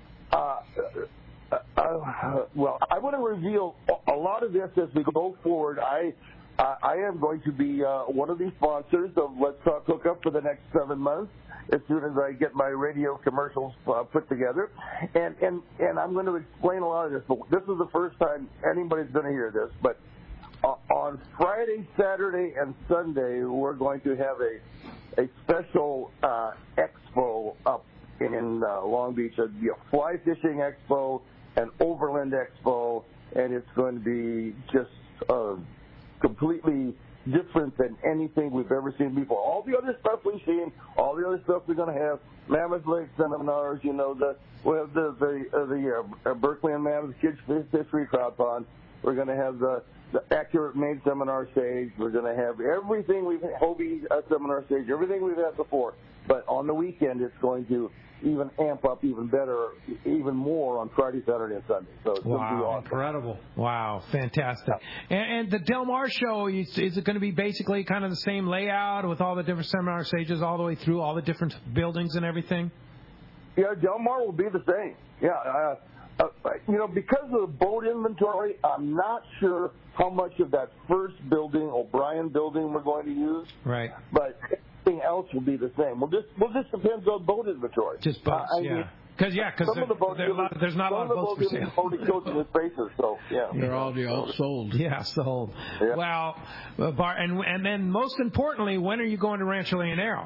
uh, uh, uh, well, I want to reveal a lot of this as we go forward. I uh, I am going to be uh, one of the sponsors of Let's Talk Hookup for the next seven months as soon as I get my radio commercials uh, put together. And, and, and I'm going to explain a lot of this. But this is the first time anybody's going to hear this. But uh, on Friday, Saturday, and Sunday, we're going to have a a special uh, expo up in uh, Long Beach. It'll be a fly fishing expo, an overland expo, and it's going to be just uh, completely different than anything we've ever seen before. All the other stuff we've seen, all the other stuff we're going to have, Mammoth Lake seminars, you know, the we have the the, uh, the uh, Berkeley and Mammoth Kids Fishery Trout Pond. We're going to have the the Accurate Made seminar stage. We're going to have everything we've had, Hobie uh, seminar stage, everything we've had before. But on the weekend, it's going to even amp up even better, even more on Friday, Saturday, and Sunday. So it's going to be Wow. awesome. Incredible. Wow, fantastic. And, and the Del Mar show, is, is it going to be basically kind of the same layout with all the different seminar stages all the way through, all the different buildings and everything? Yeah, Del Mar will be the same. Yeah, uh, uh, you know, because of the boat inventory, I'm not sure how much of that first building, O'Brien building, we're going to use. Right. But everything else will be the same. Well, just well, just depends on boat inventory. Just boats, Uh, I yeah. mean, Because yeah, because some of the boats there, are- there's not a lot of some boats for the sale. boats are already in spaces, so yeah. They're already all sold. Yeah, sold. Yeah. Well, uh, Bar, and and then most importantly, when are you going to Rancho Leonero?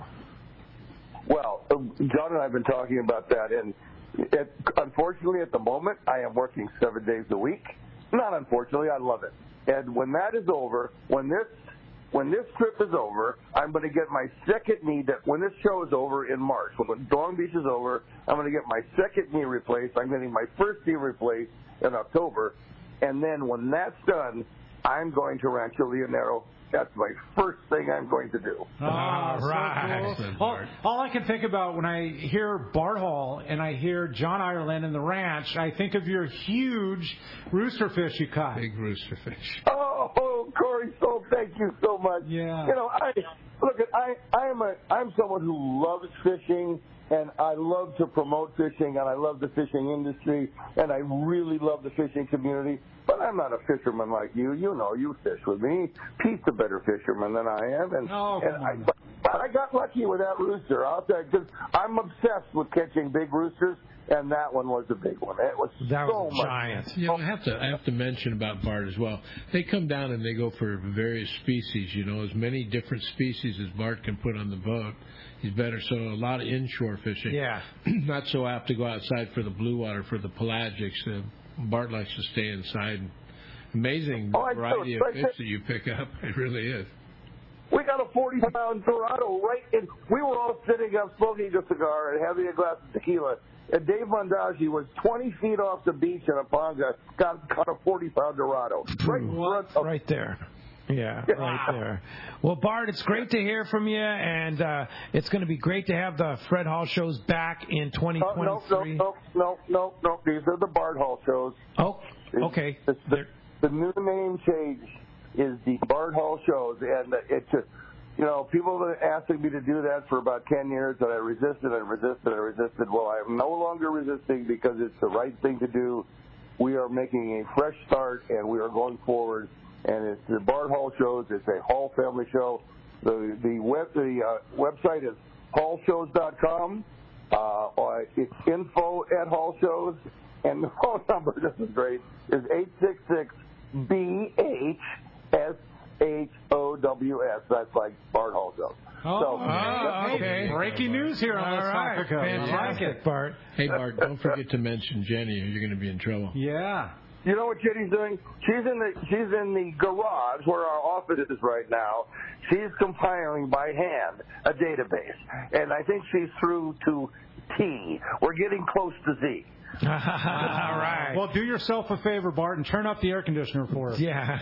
Well, uh, John and I have been talking about that, and it, unfortunately, at the moment, I am working seven days a week. Not unfortunately, I love it. And when that is over, when this when this trip is over, I'm going to get my second knee. That when this show is over in March, when Long Beach is over, I'm going to get my second knee replaced. I'm getting my first knee replaced in October, and then when that's done, I'm going to Rancho Leonero. That's my first thing I'm going to do. Ah, so right. cool. All, all I can think about when I hear Bart Hall and I hear John Ireland and the ranch, I think of your huge rooster fish you caught. Big rooster fish. Oh, oh, Corey, so thank you so much. Yeah. You know, I look at I I am a I'm someone who loves fishing, and I love to promote fishing, and I love the fishing industry, and I really love the fishing community. But I'm not a fisherman like you. You know, you fish with me. Pete's a better fisherman than I am, and, Oh, and come I, on. but, but I got lucky with that rooster. I'll tell you, because I'm obsessed with catching big roosters, and that one was a big one. It was That so was a much. giant. Yeah, I have to I have to mention about Bart as well. They come down and they go for various species. You know, as many different species as Bart can put on the boat. He's better. So a lot of inshore fishing. Yeah. Not so apt to go outside for the blue water for the pelagics. Uh, Bart likes to stay inside. Amazing Oh, I variety do. of fish that you pick up. It really is. We got a forty pound Dorado right in. We were all sitting up smoking a cigar and having a glass of tequila. And Dave Mondaggi was twenty feet off the beach in Aponga, got, got a forty pound Dorado. Right in front of, right there. Yeah, right there. Well, Bart, it's great to hear from you, and uh, it's going to be great to have the Fred Hall shows back in twenty twenty-three. No, no, no, no, no. These are the Bart Hall shows. Oh, okay. It's, it's the, the new name change is the Bart Hall shows, and it's just, you know, people have been asking me to do that for about ten years, and I resisted and resisted and resisted. Well, I am no longer resisting because it's the right thing to do. We are making a fresh start, and we are going forward. And it's the Bart Hall shows. It's a Hall family show. The the web the uh, website is hall shows dot com. Uh, it's info at Hall Shows, and the phone number, this is great, is eight six six B H S H O W S. That's like Bart Hall shows. Oh, so, oh okay. Breaking news here on Let's right. Talk Cookup. Fantastic, like Bart. Hey, Bart, don't forget to mention Jenny, or you're going to be in trouble. Yeah. You know what Jenny's doing? She's in the she's in the garage where our office is right now. She's compiling by hand a database, and I think she's through to T. We're getting close to Z. All right. Well, do yourself a favor, Bart, and turn up the air conditioner for us. Yeah.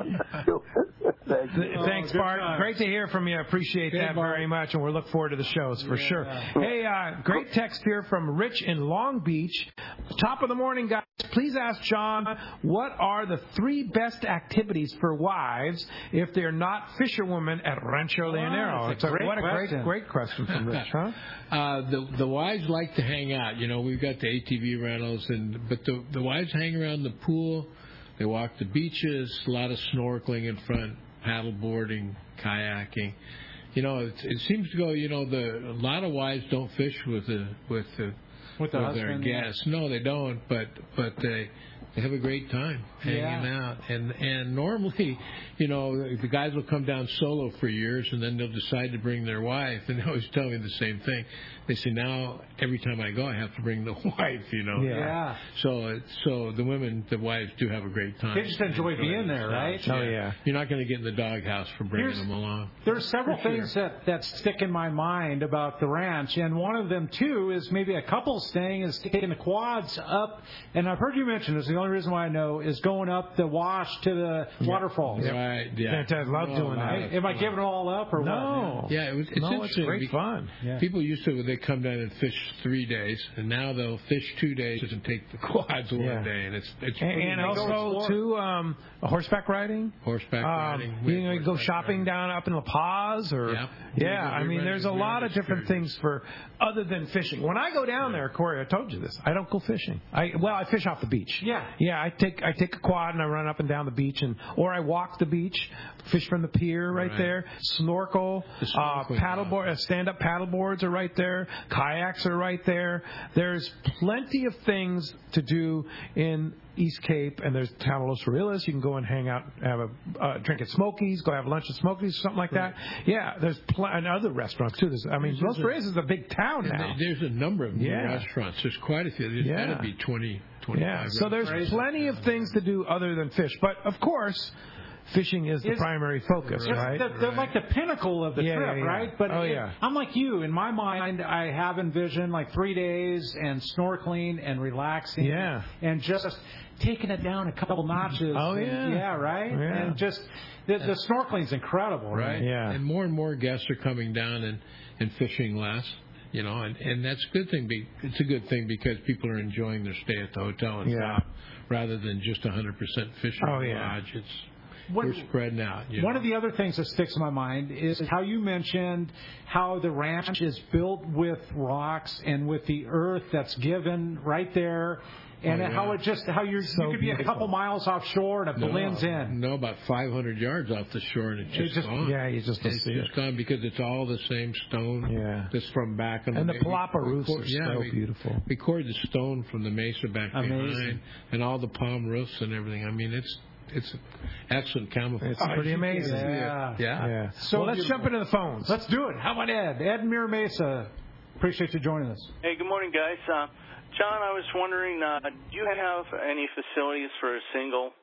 Thank you. Thanks, oh, Bart. Time. Great to hear from you. Appreciate Good, that Bart. very much, and we'll look forward to the shows for yeah. sure. Hey, uh, great text here from Rich in Long Beach. Top of the morning, guys. Please ask John, what are the three best activities for wives if they're not fisherwomen at Rancho Leonero? Oh, it's a, great what a question. great, great question from Rich, huh? Uh, the the wives like to hang out. You know, we've got the A T V rentals, and but the the wives hang around the pool. They walk the beaches. A lot of snorkeling in front, paddle boarding, kayaking. You know, it, it seems to go. You know, the a lot of wives don't fish with the with the with, the with their husband, guests. No, they don't. But but they they have a great time hanging yeah. out. And and normally, you know, the guys will come down solo for years, and then they'll decide to bring their wife. And they always tell me the same thing. They say, now every time I go, I have to bring the wife. You know. Yeah. yeah. So so the women, the wives, do have a great time. They just enjoy being there, right? Oh yeah. You're not going to get in the doghouse for bringing Here's, them along. There's several things that, that stick in my mind about the ranch, and one of them, too, is maybe a couple staying is taking the quads up, and I've heard you mention this, the only reason why I know is going up the wash to the yeah. waterfalls. Right, yeah. I love no, doing that. Am I giving it all up or no. what? Yeah, it was, it's no, interesting. it's great fun. Yeah. People used to, they come down and fish three days, and now they'll fish two days and take the quads one yeah. day, and it's it's and, and also too um, horseback riding. Horseback um, riding. You know, you go shopping riding. down up in La Paz, or yep. yeah. I mean, there's a lot of different things for other than fishing. When I go down there, Corey, I told you this. I don't go fishing. I well, I fish off the beach. Yeah, yeah. I take I take a quad and I run up and down the beach, and or I walk the beach, fish from the pier right, right. there, snorkel, uh, paddleboard, uh, stand up paddle boards are right there, kayaks are right there. There's plenty of things to do in East Cape, and there's Town of Los Farilas. You can go and hang out, have a uh, drink at Smokies, go have lunch at Smokies, something like that. Yeah, there's pl- and other restaurants too. There's, I mean, Los Farilas is a big town now. There's a number of new yeah. restaurants. There's quite a few. There's yeah. got to be twenty, twenty-five. Yeah, so there's crazy. plenty of things to do other than fish. But of course, fishing is the it's, primary focus, right? The, they're like the pinnacle of the yeah, trip, yeah, yeah. right? But oh, it, yeah. I'm like you. In my mind, I have envisioned like three days and snorkeling and relaxing. Yeah. And just taking it down a couple notches. Oh, and, yeah. yeah, right? Yeah. And just, the, the snorkeling's incredible, right? right? Yeah. And more and more guests are coming down and, and fishing less. You know, and, and that's a good thing. It's a good thing because people are enjoying their stay at the hotel and yeah. stop rather than just one hundred percent fishing oh, yeah. lodge. It's What, we're spreading out. You one know? of the other things that sticks in my mind is how you mentioned how the ranch is built with rocks and with the earth that's given right there. And oh, yeah. how it just how you're, so you could be beautiful. a couple miles offshore and it no, blends in. No, about five hundred yards off the shore, and it's just, it's just gone. Yeah, you just don't it's see just it. gone because it's all the same stone. Yeah, that's from back on and the the palapa roofs are yeah, so we, beautiful. We poured the stone from the mesa back Amazing. behind, and all the palm roofs and everything. I mean, it's it's excellent camouflage. It's pretty amazing. Yeah, yeah. yeah. So well, let's beautiful. jump into the phones. Let's do it. How about Ed? Ed Mira Mesa. Appreciate you joining us. Hey, good morning, guys. Uh, John, I was wondering, uh, do you have any facilities for a single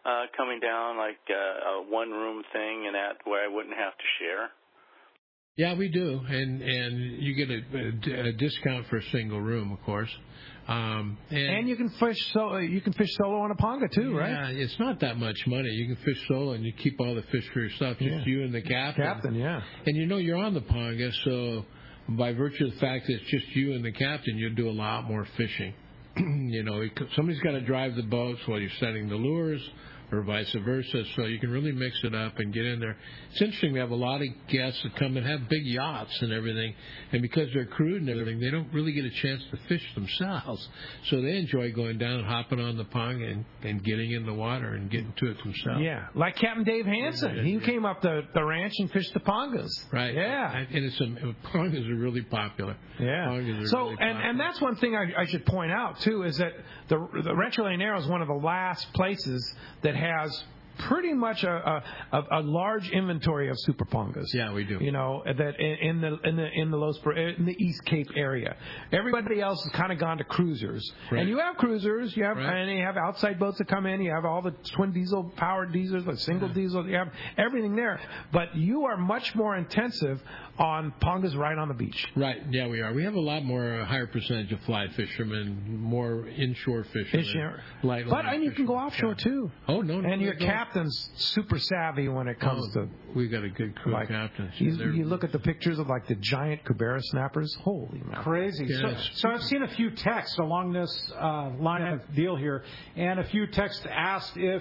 uh, coming down, like uh, a one-room thing, and that where I wouldn't have to share? Yeah, we do, and and you get a, a discount for a single room, of course. Um, and, and you can fish solo. You can fish solo on a Ponga too, right? Yeah, it's not that much money. You can fish solo, and you keep all the fish for yourself. Just yeah. you and the captain. Captain, yeah. And you know you're on the Ponga, so by virtue of the fact that it's just you and the captain, you'll do a lot more fishing. You know, somebody's got to drive the boats while you're setting the lures, or vice versa, so you can really mix it up and get in there. It's interesting, we have a lot of guests that come and have big yachts and everything, and because they're crewed and everything, they don't really get a chance to fish themselves. So they enjoy going down and hopping on the Ponga and, and getting in the water and getting to it themselves. Yeah, like Captain Dave Hansen. He came up the, the ranch and fished the Pongas. Right. Yeah. And it's a, Pongas are really popular. Yeah. Pongas are so, really and, and that's one thing I, I should point out, too, is that the, the Rancho Leonero is one of the last places that has pretty much a, a, a large inventory of super pongas. Yeah, we do. You know, that in, in the in the in the Los in the East Cape area. Everybody else has kind of gone to cruisers. Right. And you have cruisers, you have right. and you have outside boats that come in. You have all the twin diesel powered diesels, the single yeah. diesel. You have everything there. But you are much more intensive on pongas right on the beach. Right. Yeah, we are. We have a lot more a higher percentage of fly fishermen, more inshore fishermen. Inshore. Light, but light and you fishermen. can go offshore yeah. too. Oh no. no and your no. captain's super savvy when it comes oh, to. We got a good crew like, of captains. You, you look at the pictures of like the giant Cubera snappers. Holy man. Crazy. Yeah, so, so I've seen a few texts along this uh, line of deal here, and a few texts asked if,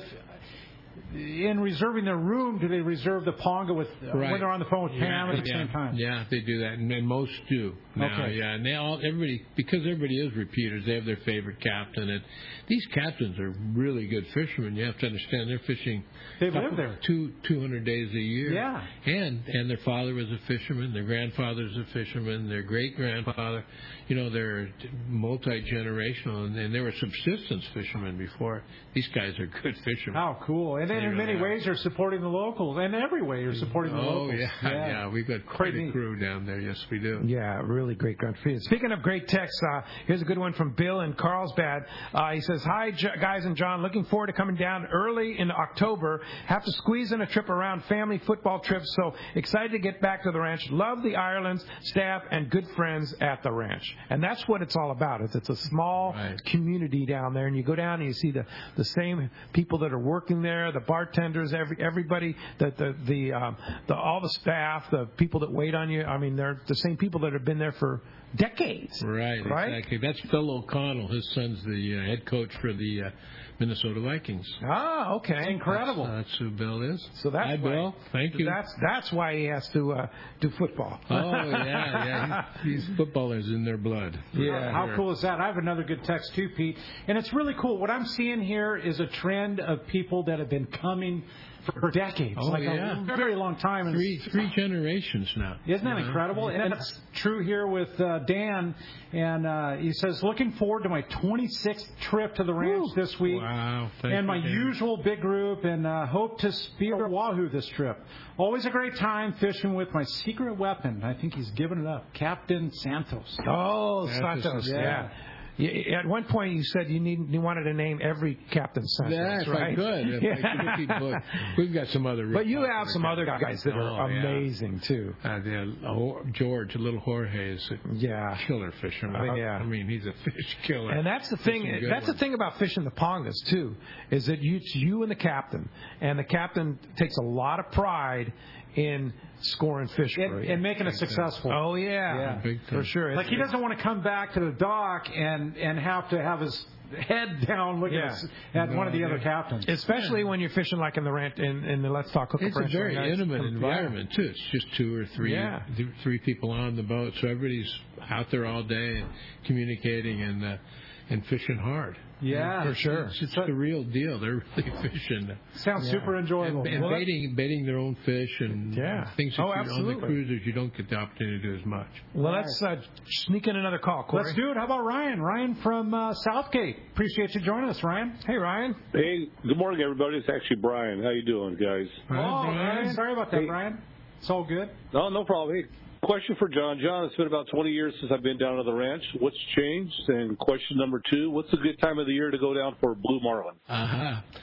in reserving their room, do they reserve the Ponga with uh, right. when they're on the phone with yeah, Pam at the yeah. same time? Yeah, they do that, and, and most do now. Okay. Yeah, and they all everybody because everybody is repeaters. They have their favorite captain, and these captains are really good fishermen. You have to understand they're fishing. They live there two two hundred days a year. Yeah, and and their father was a fisherman. Their grandfather was a fisherman. Their great grandfather. You know, they're multi generational, and, and they were subsistence fishermen before. These guys are good fishermen. How cool! And then in many are. ways, you're supporting the locals. In every way, you're supporting the oh, locals. Oh, yeah. yeah. Yeah, we've got quite a crew down there. Yes, we do. Yeah, really great country. Speaking of great texts, uh, here's a good one from Bill in Carlsbad. Uh, he says, hi, J- guys and John. Looking forward to coming down early in October. Have to squeeze in a trip around family football trips, so excited to get back to the ranch. Love the Ireland's staff and good friends at the ranch. And that's what it's all about. It's, it's a small right. community down there, and you go down and you see the, the same people that are working there, the bartenders, every everybody, the the the, um, the all the staff, the people that wait on you. I mean, they're the same people that have been there for decades. Right, right? exactly. That's Phil O'Connell. His son's the uh, head coach for the uh, Minnesota Vikings. Ah, okay, incredible. That's, uh, that's who Bill is. So that's Hi, why, Bill. Thank you. That's that's why he has to uh, do football. Oh yeah, yeah. These footballers in their blood. Yeah. How cool is that? I have another good text too, Pete. And it's really cool. What I'm seeing here is a trend of people that have been coming for decades, oh, like yeah. a very long time. And three three generations now. Isn't that yeah. incredible? And it's true here with uh, Dan. And uh, he says, looking forward to my twenty-sixth trip to the ranch Woo. this week. Wow. Thank and you, my Dan. usual big group, and uh, hope to spear Wahoo this trip. Always a great time fishing with my secret weapon. I think he's given it up. Captain Santos. Oh, Santos, Santos, yeah. yeah. You, at one point, you said you need you wanted to name every Captain Santos, yeah, if right? I could. If yeah. I could keep, we've got some other. But you have some other guys that are oh, amazing yeah. too. Uh, the, George, little Jorge, is a yeah. killer fisherman. Uh, yeah. I mean, he's a fish killer. And that's the thing. That's ones. the thing about fishing the Pongas too, is that you, it's you and the captain, and the captain takes a lot of pride in scoring fish and, for you. and making it successful. Oh yeah, yeah. Big for sure. Like he doesn't want to come back to the dock and and have to have his head down looking yeah. at, at no, one of the yeah. other captains. Especially when you're fishing like in the rant in, in the Let's Talk Hookup It's a Ranch very ranch. intimate Yeah. environment too. It's just two or three, Yeah. th- three people on the boat, so everybody's out there all day and communicating and uh, and fishing hard. Yeah, for sure. It's, it's the real deal. They're really fishing. Sounds yeah. super enjoyable. And, and well, baiting, baiting their own fish and yeah. things that oh, you, absolutely. on the cruisers you don't get the opportunity to do as much. Well, let's uh, sneak in another call, Corey. Let's do it. How about Ryan? Ryan from uh, Southgate. Appreciate you joining us, Ryan. Hey, Ryan. Hey, good morning, everybody. It's actually Brian. How you doing, guys? Oh, Ryan. Sorry about that, hey. Brian. It's all good. No, no problem. Hey, question for John. John, it's been about twenty years since I've been down to the ranch. What's changed? And question number two, what's a good time of the year to go down for blue marlin? Uh-huh.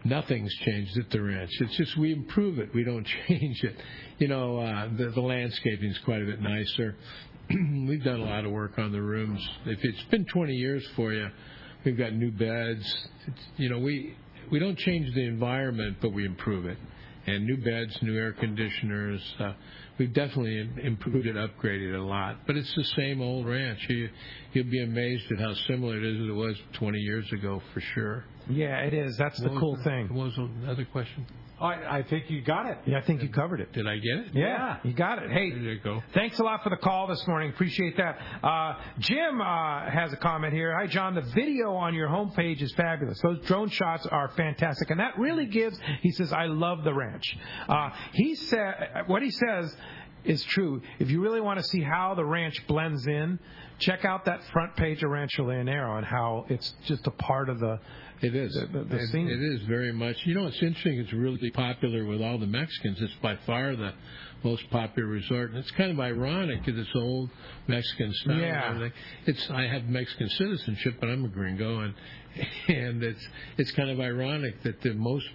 nothing's changed at the ranch. It's just we improve it. We don't change it. You know, uh, the, the landscaping is quite a bit nicer. We've done a lot of work on the rooms. If it's been twenty years for you, we've got new beds. It's, you know, we we don't change the environment, but we improve it. And new beds, new air conditioners. Uh, we've definitely improved it, upgraded it a lot. But it's the same old ranch. You, you'll be amazed at how similar it is as it was twenty years ago, for sure. Yeah, it is. That's the What cool was the- thing. What was the other question? I, I think you got it. Yeah, I think you covered it. Did I get it? Yeah, you got it. Hey, there you go. Thanks a lot for the call this morning. Appreciate that. Uh, Jim uh, has a comment here. Hi, John. The video on your homepage is fabulous. Those drone shots are fantastic, and that really gives. He says, "I love the ranch." Uh, he said, what he says is true. If you really want to see how the ranch blends in, check out that front page of Rancho Leonero and how it's just a part of the. It is. The, the, the it, scene. it is very much. You know, it's interesting. It's really popular with all the Mexicans. It's by far the most popular resort. And it's kind of ironic because it's old Mexican style. Yeah. And it's. I have Mexican citizenship, but I'm a gringo, and and it's it's kind of ironic that the most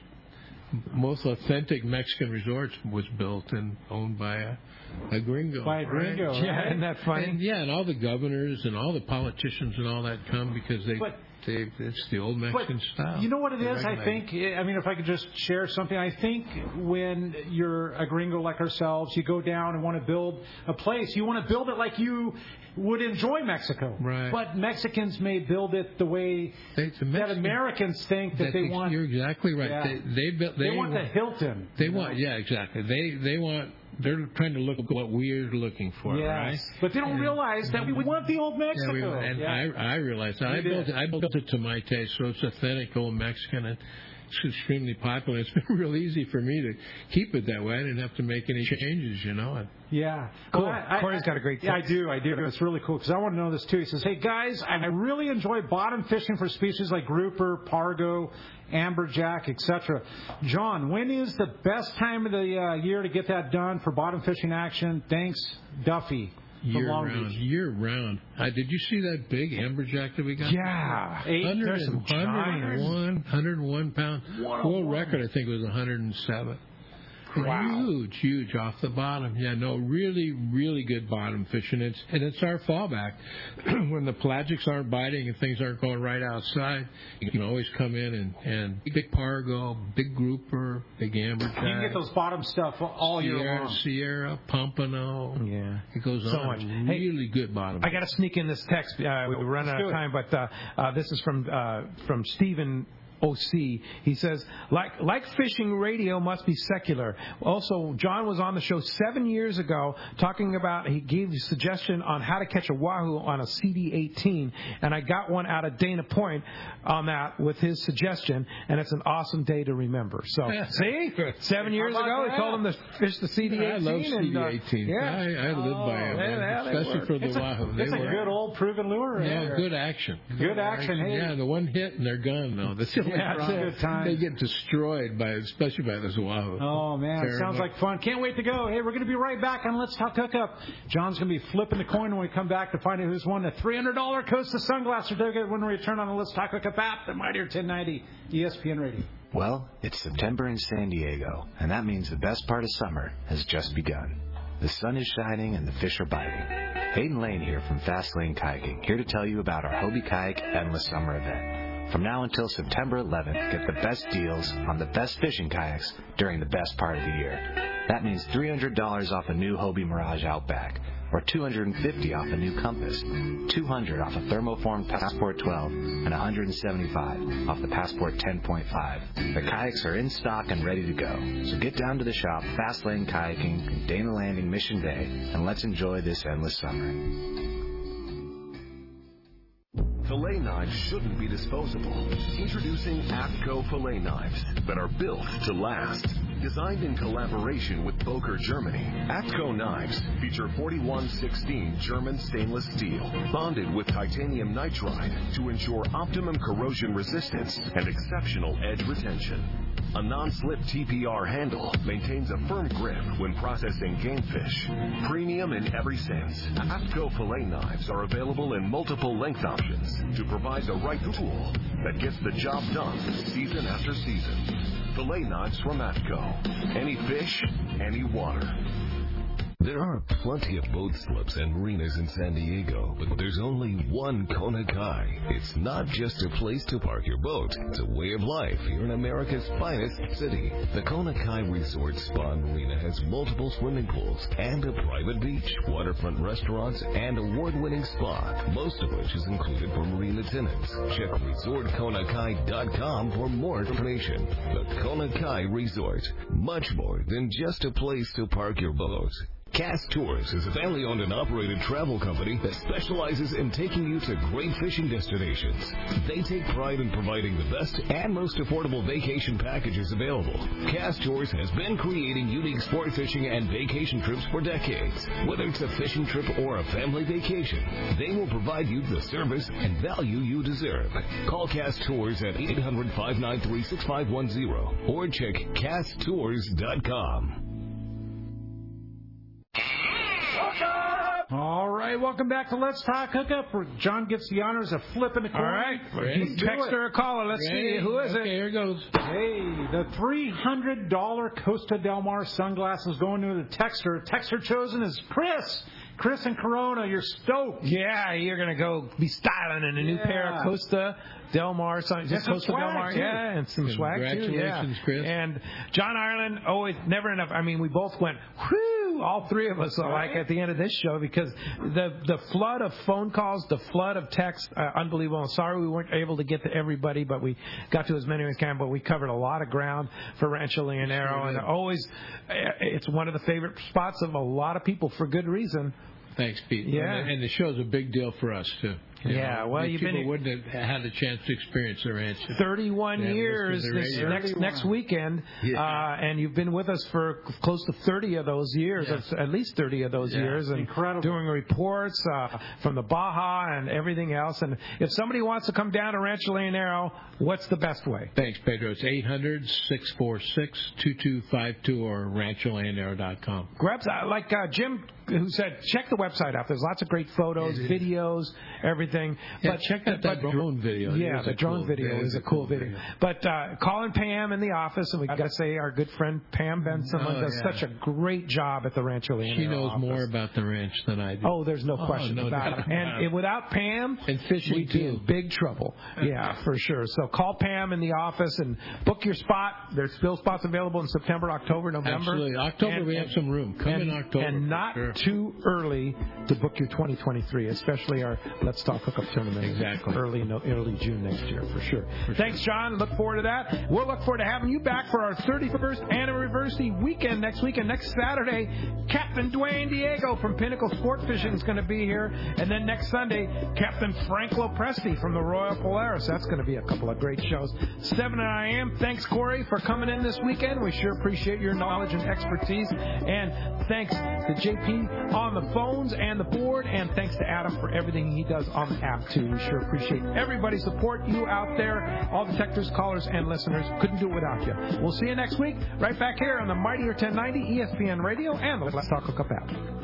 most authentic Mexican resorts was built and owned by a, a gringo. By a gringo, right? Yeah, right? Isn't that funny? And, yeah, and all the governors and all the politicians and all that come because they. But, They, it's the old Mexican but style. You know what it They is? I recognize think, I mean, if I could just share something, I think when you're a gringo like ourselves, you go down and want to build a place, you want to build it like you would enjoy Mexico. Right. But Mexicans may build it the way they, the that Americans think that, that they they, want. You're exactly right. Yeah. They, they, built, they, they want the Hilton. They want, know? yeah, exactly. They they want. They're trying to look at what we're looking for, yes. right? But they don't and, realize that we want the old Mexico. Yeah, we, and yeah. I I realize that. You I built did. it. I built it to my taste, so it's authentic old Mexican and it's extremely popular. It's been real easy for me to keep it that way. I didn't have to make any changes, you know. Yeah. Cool. Well, I, Corey's I, got a great Yeah, I text. do. I do. It's really cool because I want to know this too. He says, "Hey guys, I really enjoy bottom fishing for species like grouper, pargo, amberjack, et cetera. John, when is the best time of the uh, year to get that done for bottom fishing action? Thanks, Duffy." Year round, year round. Uh, did you see that big amberjack that we got? Yeah, Eight, one hundred there's some one, one hundred one pound. World record, I think, was one hundred seven. Wow. Huge, huge off the bottom. Yeah, no, really, really good bottom fishing. It's, and it's our fallback. When the pelagics aren't biting and things aren't going right outside, you can always come in and, and big pargo, big grouper, big amberjack. You can get those bottom stuff all year Sierra, long. Sierra, Pompano. Yeah. It goes So on. much. Really Hey, good bottom. I got to sneak in this text. Uh, we're running out of time, but uh, uh, this is from uh, from Stephen O C. He says, like like fishing, radio must be secular. Also, John was on the show seven years ago talking about, he gave a suggestion on how to catch a wahoo on a C D eighteen, and I got one out of Dana Point on that with his suggestion, and it's an awesome day to remember. So, see? Seven years ago, he told him to fish the C D eighteen. I love C D and, eighteen. Uh, yeah. I, I live Oh, by it, yeah, man, they especially work. for the It's a, wahoo. They it's a work. good old proven lure. Yeah, there. good action. Good action. Hey. Yeah, the one hit and they're gone, though. That's the only Yeah, it's a problem. good time. They get destroyed by, especially by this wahoo. Oh, man, it sounds like fun. Can't wait to go. Hey, we're going to be right back on Let's Talk Hookup. John's going to be flipping the coin when we come back to find out who's won the three hundred dollars Costa Sunglass certificate when we return on the Let's Talk Hookup app, the Mightier ten ninety E S P N Radio. Well, it's September in San Diego, and that means the best part of summer has just begun. The sun is shining and the fish are biting. Hayden Lane here from Fast Lane Kayaking, here to tell you about our Hobie Kayak Endless Summer event. From now until September eleventh, get the best deals on the best fishing kayaks during the best part of the year. That means three hundred dollars off a new Hobie Mirage Outback, or two hundred fifty dollars off a new Compass, two hundred dollars off a Thermoform Passport twelve, and one hundred seventy-five dollars off the Passport ten point five. The kayaks are in stock and ready to go. So get down to the shop, Fast Lane Kayaking in Dana Landing, Mission Bay, and let's enjoy this endless summer. Fillet knives shouldn't be disposable. Introducing APCO fillet knives that are built to last. Designed in collaboration with Boker, Germany, APCO knives feature forty-one sixteen German stainless steel, bonded with titanium nitride to ensure optimum corrosion resistance and exceptional edge retention. A non-slip T P R handle maintains a firm grip when processing game fish. Premium in every sense, APCO fillet knives are available in multiple length options to provide the right tool that gets the job done season after season. Fillet knives from APCO. Any fish, any water. There are plenty of boat slips and marinas in San Diego, but there's only one Kona Kai. It's not just a place to park your boat. It's a way of life here in America's finest city. The Kona Kai Resort Spa and Marina has multiple swimming pools and a private beach, waterfront restaurants, and award-winning spa, most of which is included for marine attendants. Check resort kona kai dot com for more information. The Kona Kai Resort, much more than just a place to park your boat. Cass Tours is a family-owned and operated travel company that specializes in taking you to great fishing destinations. They take pride in providing the best and most affordable vacation packages available. Cass Tours has been creating unique sport fishing and vacation trips for decades. Whether it's a fishing trip or a family vacation, they will provide you the service and value you deserve. Call Cass Tours at eight hundred, five nine three, six five one zero or check cass tours dot com. All right, welcome back to Let's Talk Hookup, where John gets the honors of flipping a coin. All right, text or a caller. Let's Ready? see. Who is okay, it? Here goes. Hey, the three hundred dollars Costa Del Mar sunglasses going to the texter. Texter chosen is Chris. Chris and Corona, you're stoked. Yeah, you're going to go be styling in a new Yeah. pair of Costa Del Mar. Just And some Costa swag, Del Mar. too. Yeah, and some swag, too. Yeah. Congratulations, Chris. And John Ireland, always, never enough. I mean, we both went, whoo, all three of us, are like, at the end of this show, because the the flood of phone calls, the flood of texts, uh, unbelievable. I'm sorry we weren't able to get to everybody, but we got to as many as we can. But we covered a lot of ground for Rancho Leonero, Sure and did. always, it's one of the favorite spots of a lot of people for good reason. Thanks, Pete. Yeah. And, and the show's a big deal for us, too. You Yeah, know, well, these you've people been- wouldn't have had a chance to experience the ranch. thirty-one Yeah, years listen to the this radio. next next weekend, Yeah. uh, and you've been with us for close to thirty of those years, Yeah. at least thirty of those Yeah. years, and Incredible. doing reports uh, from the Baja and everything else. And if somebody wants to come down to Rancho Leonero, what's the best way? Thanks, Pedro. It's eight hundred, six four six, two two five two or rancho leonero dot com. Grabs uh, like uh, Jim, who said, check the website out. There's lots of great photos, videos, everything. Yeah, but check out that but, drone video. It Yeah, is the a drone cool- video it is a cool video. But uh, calling Pam in the office, and we got to say our good friend Pam Benson Oh, does yeah. such a great job at the Rancho Leonero She knows office. more about the ranch than I do. Oh, there's no Oh, question no about doubt it. about And it. it, without Pam, And fishing, we'd be too. in big trouble. Yeah, for sure. So call Pam in the office and book your spot. There's still spots available in September, October, November. Absolutely. October, And- we have some room. Come and, in October. And for not sure. too early to book your twenty twenty-three, especially our Let's Talk Hookup tournament. Exactly. Early, no, early June next year, for sure. Thanks, John. Look forward to that. We'll look forward to having you back for our thirty-first anniversary weekend next weekend. Next Saturday, Captain Dwayne Diego from Pinnacle Sport Fishing is going to be here. And then next Sunday, Captain Frank Lopresti from the Royal Polaris. That's going to be a couple of great shows. seven to nine a.m. Thanks, Corey, for coming in this weekend. We sure appreciate your knowledge and expertise. And thanks to J P on the phones and the board. And thanks to Adam for everything he does on the app, too. We sure appreciate everybody's support. You out there, all the texters, callers, and listeners. Couldn't do it without you. We'll see you next week, right back here on the Mightier ten ninety E S P N Radio and the Let's Talk Hookup app.